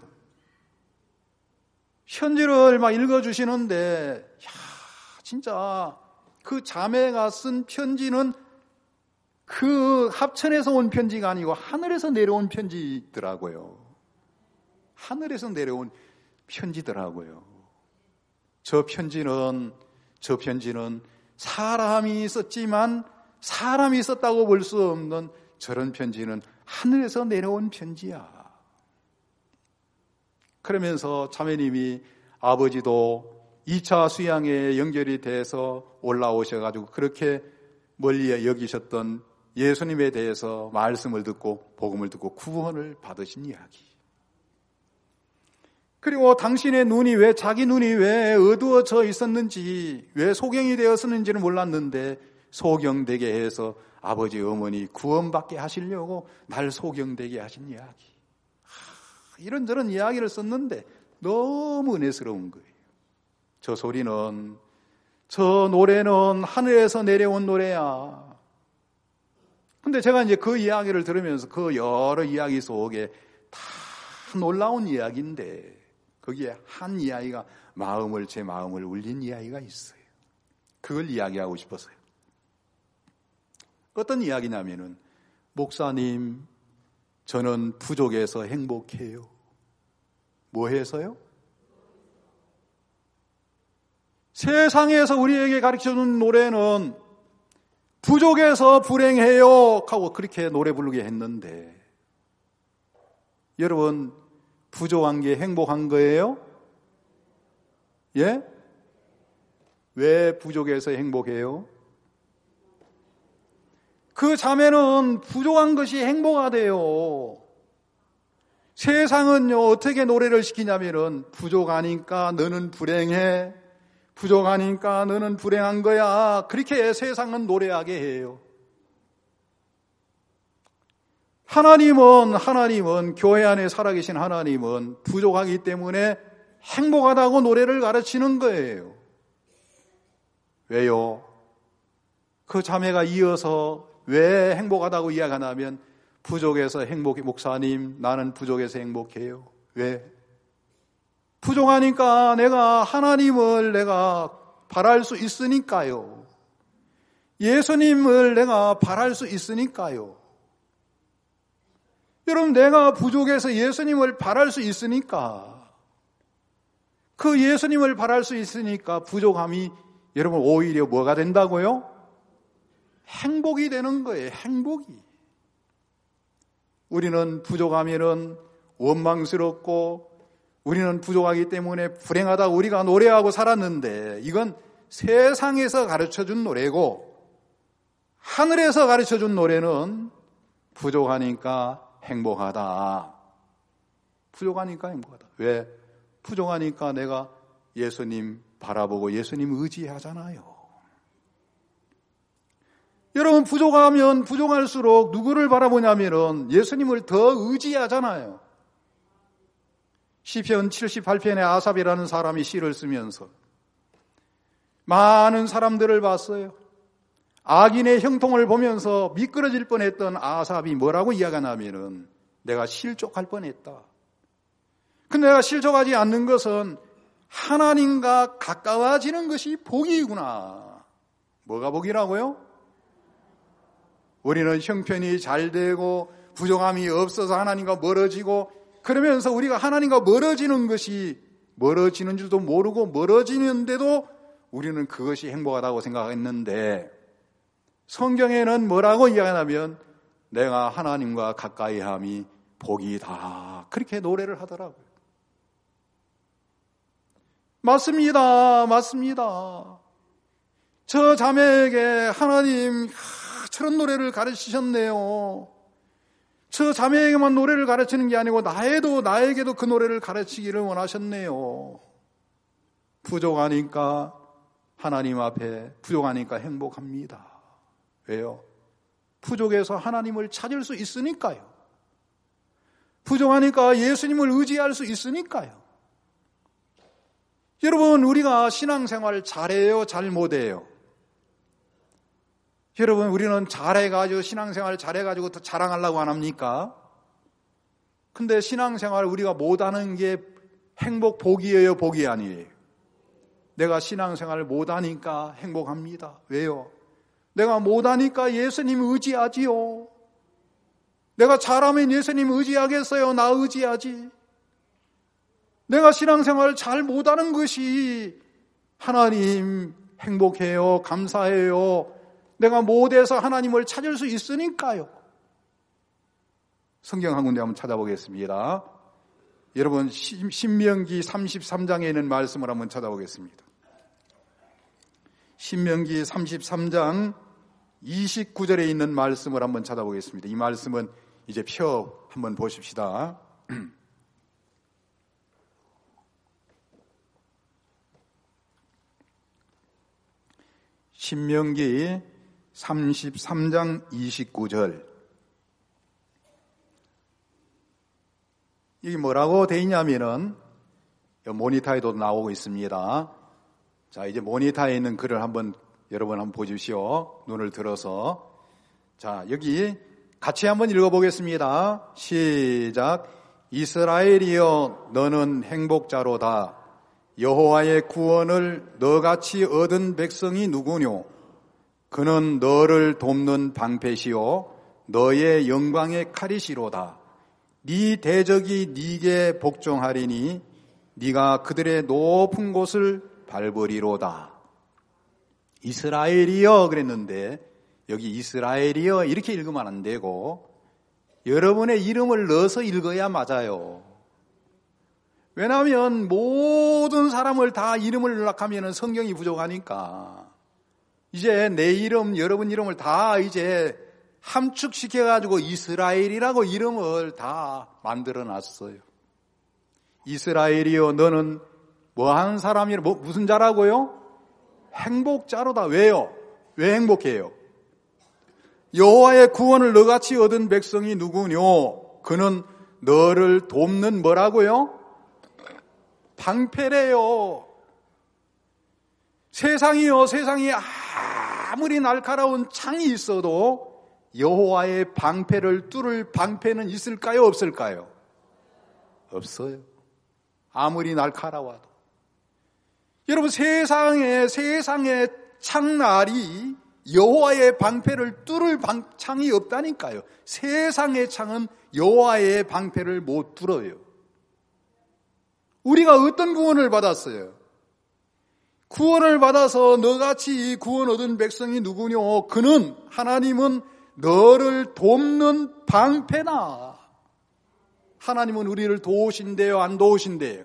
Speaker 2: 편지를 막 읽어주시는데 야 진짜 그 자매가 쓴 편지는 그 합천에서 온 편지가 아니고 하늘에서 내려온 편지더라고요. 하늘에서 내려온 편지더라고요. 저 편지는 저 편지는 사람이 썼지만 사람이 썼다고 볼 수 없는 저런 편지는 하늘에서 내려온 편지야. 그러면서 자매님이 아버지도 이 차 수양에 연결이 돼서 올라오셔가지고 그렇게 멀리 여기셨던 예수님에 대해서 말씀을 듣고 복음을 듣고 구원을 받으신 이야기. 그리고 당신의 눈이 왜 자기 눈이 왜 어두워져 있었는지 왜 소경이 되었었는지는 몰랐는데 소경되게 해서 아버지 어머니 구원받게 하시려고 날 소경되게 하신 이야기. 하, 이런저런 이야기를 썼는데 너무 은혜스러운 거예요. 저 소리는, 저 노래는 하늘에서 내려온 노래야. 근데 제가 이제 그 이야기를 들으면서 그 여러 이야기 속에 다 놀라운 이야기인데 거기에 한 이야기가 마음을, 제 마음을 울린 이야기가 있어요. 그걸 이야기하고 싶었어요. 어떤 이야기냐면은, 목사님, 저는 부족해서 행복해요. 뭐 해서요? 세상에서 우리에게 가르쳐준 노래는 부족해서 불행해요 하고 그렇게 노래 부르게 했는데, 여러분, 부족한 게 행복한 거예요? 예? 왜 부족해서 행복해요? 그 자매는 부족한 것이 행복하대요. 세상은요, 어떻게 노래를 시키냐면은, 부족하니까 너는 불행해. 부족하니까 너는 불행한 거야. 그렇게 세상은 노래하게 해요. 하나님은, 하나님은, 교회 안에 살아계신 하나님은 부족하기 때문에 행복하다고 노래를 가르치는 거예요. 왜요? 그 자매가 이어서 왜 행복하다고 이야기하냐면, 부족해서 행복해. 목사님, 나는 부족해서 행복해요. 왜? 부족하니까 내가 하나님을 내가 바랄 수 있으니까요. 예수님을 내가 바랄 수 있으니까요. 여러분, 내가 부족해서 예수님을 바랄 수 있으니까, 그 예수님을 바랄 수 있으니까 부족함이 여러분 오히려 뭐가 된다고요? 행복이 되는 거예요. 행복이. 우리는 부족하면은 원망스럽고, 우리는 부족하기 때문에 불행하다고 우리가 노래하고 살았는데, 이건 세상에서 가르쳐준 노래고, 하늘에서 가르쳐준 노래는 부족하니까 행복하다. 부족하니까 행복하다. 왜? 부족하니까 내가 예수님 바라보고 예수님 의지하잖아요. 여러분, 부족하면 부족할수록 누구를 바라보냐면은 예수님을 더 의지하잖아요. 시편 칠십팔 편에 아삽이라는 사람이 시를 쓰면서 많은 사람들을 봤어요. 악인의 형통을 보면서 미끄러질 뻔했던 아삽이 뭐라고 이야기하냐면은, 내가 실족할 뻔했다. 근데 내가 실족하지 않는 것은 하나님과 가까워지는 것이 복이구나. 뭐가 복이라고요? 우리는 형편이 잘 되고 부족함이 없어서 하나님과 멀어지고, 그러면서 우리가 하나님과 멀어지는 것이, 멀어지는 줄도 모르고 멀어지는데도 우리는 그것이 행복하다고 생각했는데, 성경에는 뭐라고 이야기하냐면, 내가 하나님과 가까이함이 복이다. 그렇게 노래를 하더라고요. 맞습니다. 맞습니다. 저 자매에게 하나님 저런 노래를 가르치셨네요. 저 자매에게만 노래를 가르치는 게 아니고 나에도 나에게도 그 노래를 가르치기를 원하셨네요. 부족하니까 하나님 앞에, 부족하니까 행복합니다. 왜요? 부족해서 하나님을 찾을 수 있으니까요. 부족하니까 예수님을 의지할 수 있으니까요. 여러분, 우리가 신앙생활을 잘해요? 잘 못해요? 여러분, 우리는 잘해가지고, 신앙생활을 잘해가지고 더 자랑하려고 안 합니까? 근데 신앙생활을 우리가 못하는 게 행복, 복이에요? 복이 아니에요? 내가 신앙생활을 못하니까 행복합니다. 왜요? 내가 못하니까 예수님 의지하지요. 내가 잘하면 예수님 의지하겠어요? 나 의지하지. 내가 신앙생활을 잘 못하는 것이 하나님 행복해요, 감사해요. 내가 못해서 하나님을 찾을 수 있으니까요. 성경 한 군데 한번 찾아보겠습니다. 여러분, 신명기 삼십삼 장에 있는 말씀을 한번 찾아보겠습니다. 신명기 삼십삼 장 이십구 절에 있는 말씀을 한번 찾아보겠습니다. 이 말씀은 이제 펴 한번 보십시다. 신명기 삼십삼 장 이십구 절. 이게 뭐라고 돼 있냐면은 모니터에도 나오고 있습니다. 자, 이제 모니터에 있는 글을 한번 여러분 한번 보십시오. 눈을 들어서. 자, 여기 같이 한번 읽어보겠습니다. 시작. 이스라엘이여 너는 행복자로다. 여호와의 구원을 너같이 얻은 백성이 누구뇨? 그는 너를 돕는 방패시요 너의 영광의 칼이시로다. 네 대적이 네게 복종하리니 네가 그들의 높은 곳을 밟으리로다. 이스라엘이여 그랬는데 여기 이스라엘이여 이렇게 읽으면 안 되고 여러분의 이름을 넣어서 읽어야 맞아요. 왜냐하면 모든 사람을 다 이름을 넣으면 성경이 부족하니까 이제 내 이름, 여러분 이름을 다 이제 함축시켜가지고 이스라엘이라고 이름을 다 만들어 놨어요. 이스라엘이여 너는 뭐 하는 사람이라, 뭐, 무슨 자라고요? 행복자로다. 왜요? 왜 행복해요? 여호와의 구원을 너같이 얻은 백성이 누구뇨? 그는 너를 돕는 뭐라고요? 방패래요. 세상이요, 세상에 아무리 날카로운 창이 있어도 여호와의 방패를 뚫을 방패는 있을까요? 없을까요? 없어요. 아무리 날카로워도. 여러분 세상에 세상의 창날이 여호와의 방패를 뚫을 방, 창이 없다니까요. 세상의 창은 여호와의 방패를 못 뚫어요. 우리가 어떤 구원을 받았어요? 구원을 받아서 너같이 구원 얻은 백성이 누구뇨? 그는 하나님은 너를 돕는 방패나. 하나님은 우리를 도우신대요? 안 도우신대요?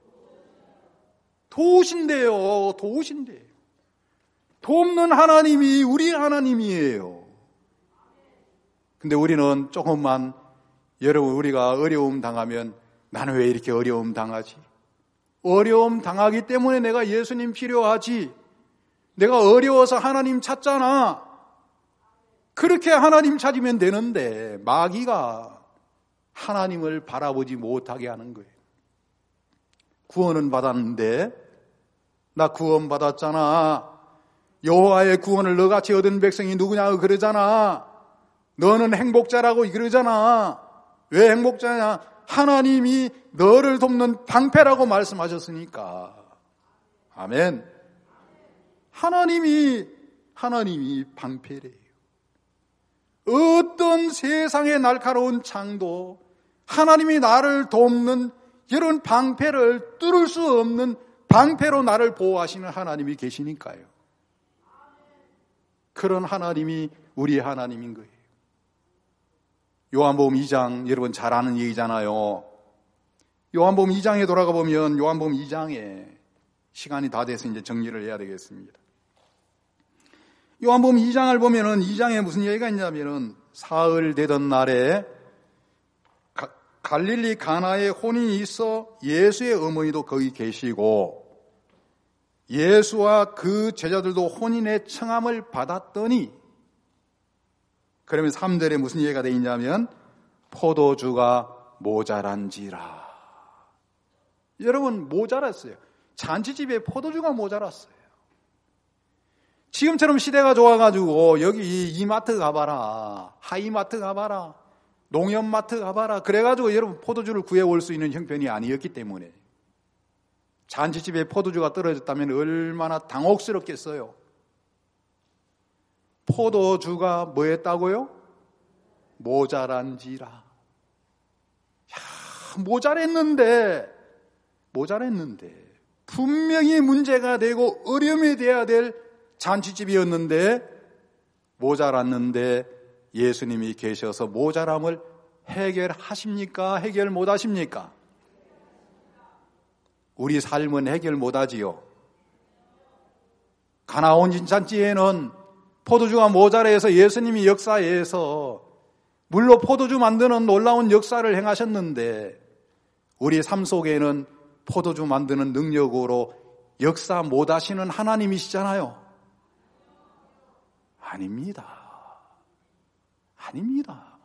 Speaker 2: 도우신대요. 도우신대요. 돕는 하나님이 우리 하나님이에요. 근데 우리는 조금만 여러분 우리가 어려움 당하면 나는 왜 이렇게 어려움 당하지? 어려움 당하기 때문에 내가 예수님 필요하지. 내가 어려워서 하나님 찾잖아. 그렇게 하나님 찾으면 되는데 마귀가 하나님을 바라보지 못하게 하는 거예요. 구원은 받았는데 나 구원 받았잖아. 여호와의 구원을 너같이 얻은 백성이 누구냐고 그러잖아. 너는 행복자라고 그러잖아. 왜 행복자냐? 하나님이 너를 돕는 방패라고 말씀하셨으니까. 아멘. 하나님이 하나님이 방패래요. 어떤 세상의 날카로운 창도 하나님이 나를 돕는 이런 방패를 뚫을 수 없는 방패로 나를 보호하시는 하나님이 계시니까요. 그런 하나님이 우리 하나님인 거예요. 요한복음 이 장 여러분 잘 아는 얘기잖아요. 요한복음 이 장에 돌아가 보면 요한복음 이 장에 시간이 다 돼서 이제 정리를 해야 되겠습니다. 요한복음 이 장을 보면은 이 장에 무슨 얘기가 있냐면은 사흘 되던 날에 가, 갈릴리 가나에 혼인이 있어 예수의 어머니도 거기 계시고 예수와 그 제자들도 혼인의 청함을 받았더니 그러면 삼 절에 무슨 얘기가 되어 있냐면 포도주가 모자란지라. 여러분 모자랐어요. 잔치집에 포도주가 모자랐어요. 지금처럼 시대가 좋아가지고 여기 이마트 가봐라, 하이마트 가봐라, 농협마트 가봐라 그래가지고 여러분 포도주를 구해올 수 있는 형편이 아니었기 때문에 잔치집에 포도주가 떨어졌다면 얼마나 당혹스럽겠어요. 포도주가 뭐였다고요? 모자란지라. 야, 모자랬는데 모자랬는데 분명히 문제가 되고 어려움이 돼야 될 잔치집이었는데 모자랐는데 예수님이 계셔서 모자람을 해결하십니까? 해결 못하십니까? 우리 삶은 해결 못하지요. 가나온 잔치에는 포도주가 모자라서 예수님이 역사에서 물로 포도주 만드는 놀라운 역사를 행하셨는데 우리 삶 속에는 포도주 만드는 능력으로 역사 못하시는 하나님이시잖아요. 아닙니다. 아닙니다.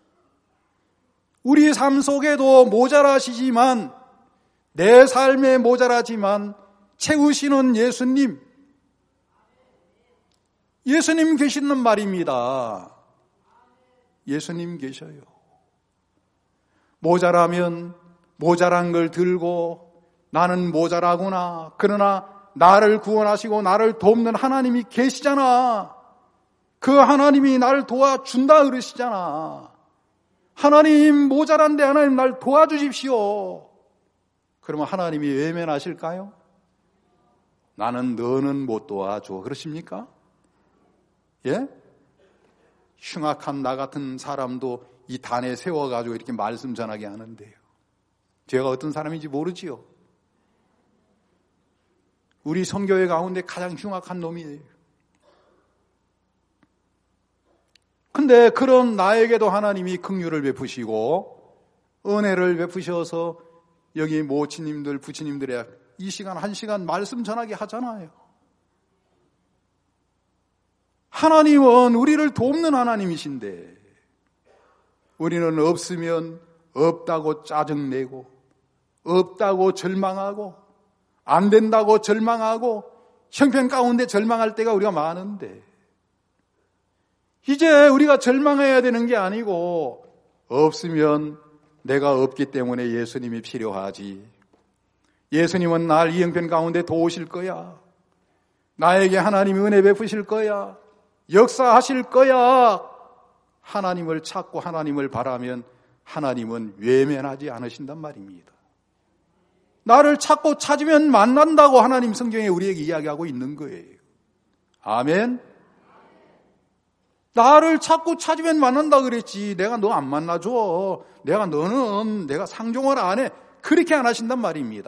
Speaker 2: 우리 삶 속에도 모자라시지만 내 삶에 모자라지만 채우시는 예수님, 예수님 계시는 말입니다. 예수님 계셔요. 모자라면 모자란 걸 들고 나는 모자라구나. 그러나 나를 구원하시고 나를 돕는 하나님이 계시잖아. 그 하나님이 나를 도와준다 그러시잖아. 하나님 모자란데 하나님 날 도와주십시오. 그러면 하나님이 외면하실까요? 나는 너는 못 도와줘. 그러십니까? 예? 흉악한 나 같은 사람도 이 단에 세워가지고 이렇게 말씀 전하게 하는데요. 제가 어떤 사람인지 모르지요. 우리 선교회 가운데 가장 흉악한 놈이에요. 근데 그런 나에게도 하나님이 긍휼을 베푸시고 은혜를 베푸셔서 여기 모치님들, 부치님들의 이 시간 한 시간 말씀 전하게 하잖아요. 하나님은 우리를 돕는 하나님이신데 우리는 없으면 없다고 짜증내고 없다고 절망하고 안 된다고 절망하고 형편 가운데 절망할 때가 우리가 많은데 이제 우리가 절망해야 되는 게 아니고 없으면 내가 없기 때문에 예수님이 필요하지. 예수님은 날 이 형편 가운데 도우실 거야. 나에게 하나님이 은혜 베푸실 거야. 역사하실 거야. 하나님을 찾고 하나님을 바라면 하나님은 외면하지 않으신단 말입니다. 나를 찾고 찾으면 만난다고 하나님 성경에 우리에게 이야기하고 있는 거예요. 아멘. 나를 찾고 찾으면 만난다 그랬지. 내가 너 안 만나줘. 내가 너는 내가 상종을 안 해. 그렇게 안 하신단 말입니다.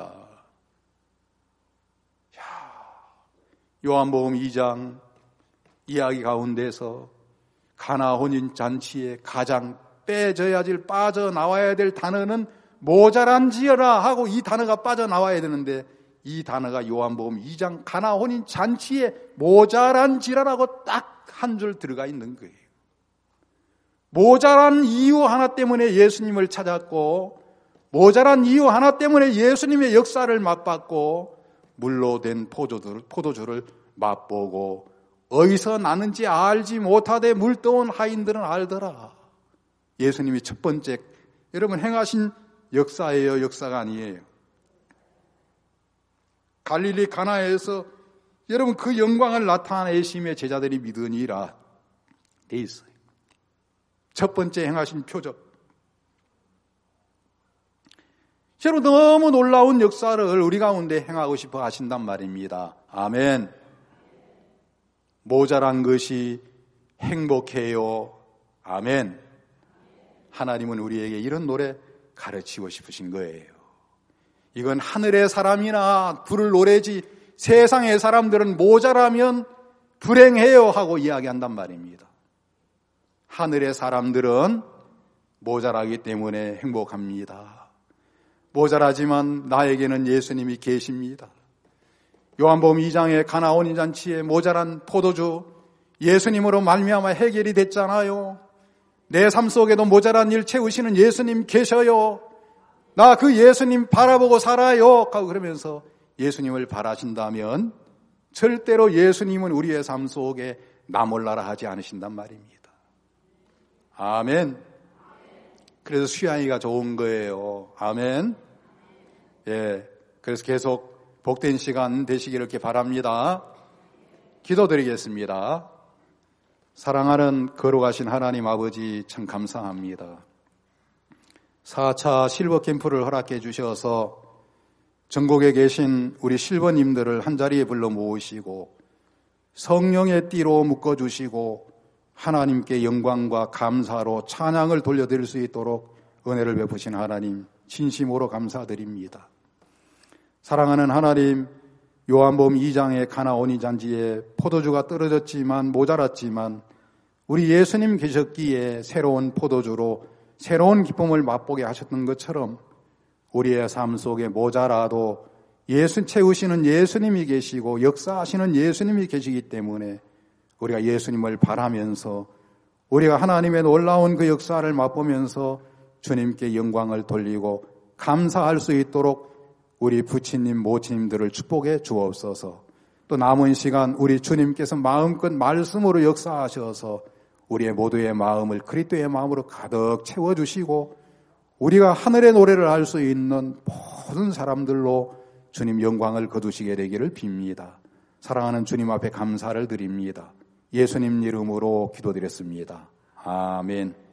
Speaker 2: 야, 요한복음 이 장 이야기 가운데서 가나 혼인 잔치에 가장 빼져야 될 빠져나와야 될 단어는 모자란지어라 하고 이 단어가 빠져나와야 되는데 이 단어가 요한복음 이 장 가나 혼인 잔치에 모자란지라라고 딱 한 줄 들어가 있는 거예요. 모자란 이유 하나 때문에 예수님을 찾았고 모자란 이유 하나 때문에 예수님의 역사를 맛봤고 물로 된 포도주를, 포도주를 맛보고 어디서 나는지 알지 못하되 물떠온 하인들은 알더라. 예수님이 첫 번째 여러분 행하신 역사예요. 역사가 아니에요. 갈릴리 가나에서 여러분 그 영광을 나타내심에 제자들이 믿으니라 돼 있어요. 첫 번째 행하신 표적. 여러분 너무 놀라운 역사를 우리 가운데 행하고 싶어 하신단 말입니다. 아멘. 모자란 것이 행복해요. 아멘. 하나님은 우리에게 이런 노래 가르치고 싶으신 거예요. 이건 하늘의 사람이나 부를 노래지 세상의 사람들은 모자라면 불행해요 하고 이야기한단 말입니다. 하늘의 사람들은 모자라기 때문에 행복합니다. 모자라지만 나에게는 예수님이 계십니다. 요한복음 이 장의 가나 혼인잔치에 모자란 포도주 예수님으로 말미암아 해결이 됐잖아요. 내 삶 속에도 모자란 일 채우시는 예수님 계셔요. 나 그 예수님 바라보고 살아요 하고 그러면서 예수님을 바라신다면 절대로 예수님은 우리의 삶 속에 나 몰라라 하지 않으신단 말입니다. 아멘. 그래서 수양이가 좋은 거예요. 아멘. 예. 그래서 계속 복된 시간 되시기를 이렇게 바랍니다. 기도드리겠습니다. 사랑하는 거룩하신 하나님 아버지 참 감사합니다. 사 차 실버 캠프를 허락해 주셔서 전국에 계신 우리 실버님들을 한자리에 불러 모으시고 성령의 띠로 묶어주시고 하나님께 영광과 감사로 찬양을 돌려드릴 수 있도록 은혜를 베푸신 하나님 진심으로 감사드립니다. 사랑하는 하나님, 요한복음 이 장의 가나 혼인잔치에 포도주가 떨어졌지만 모자랐지만 우리 예수님 계셨기에 새로운 포도주로 새로운 기쁨을 맛보게 하셨던 것처럼 우리의 삶 속에 모자라도 예수 채우시는 예수님이 계시고 역사하시는 예수님이 계시기 때문에 우리가 예수님을 바라면서 우리가 하나님의 놀라운 그 역사를 맛보면서 주님께 영광을 돌리고 감사할 수 있도록 우리 부치님, 모치님들을 축복해 주옵소서. 또 남은 시간 우리 주님께서 마음껏 말씀으로 역사하셔서 우리의 모두의 마음을 그리스도의 마음으로 가득 채워주시고 우리가 하늘의 노래를 할 수 있는 모든 사람들로 주님 영광을 거두시게 되기를 빕니다. 사랑하는 주님 앞에 감사를 드립니다. 예수님 이름으로 기도드렸습니다. 아멘.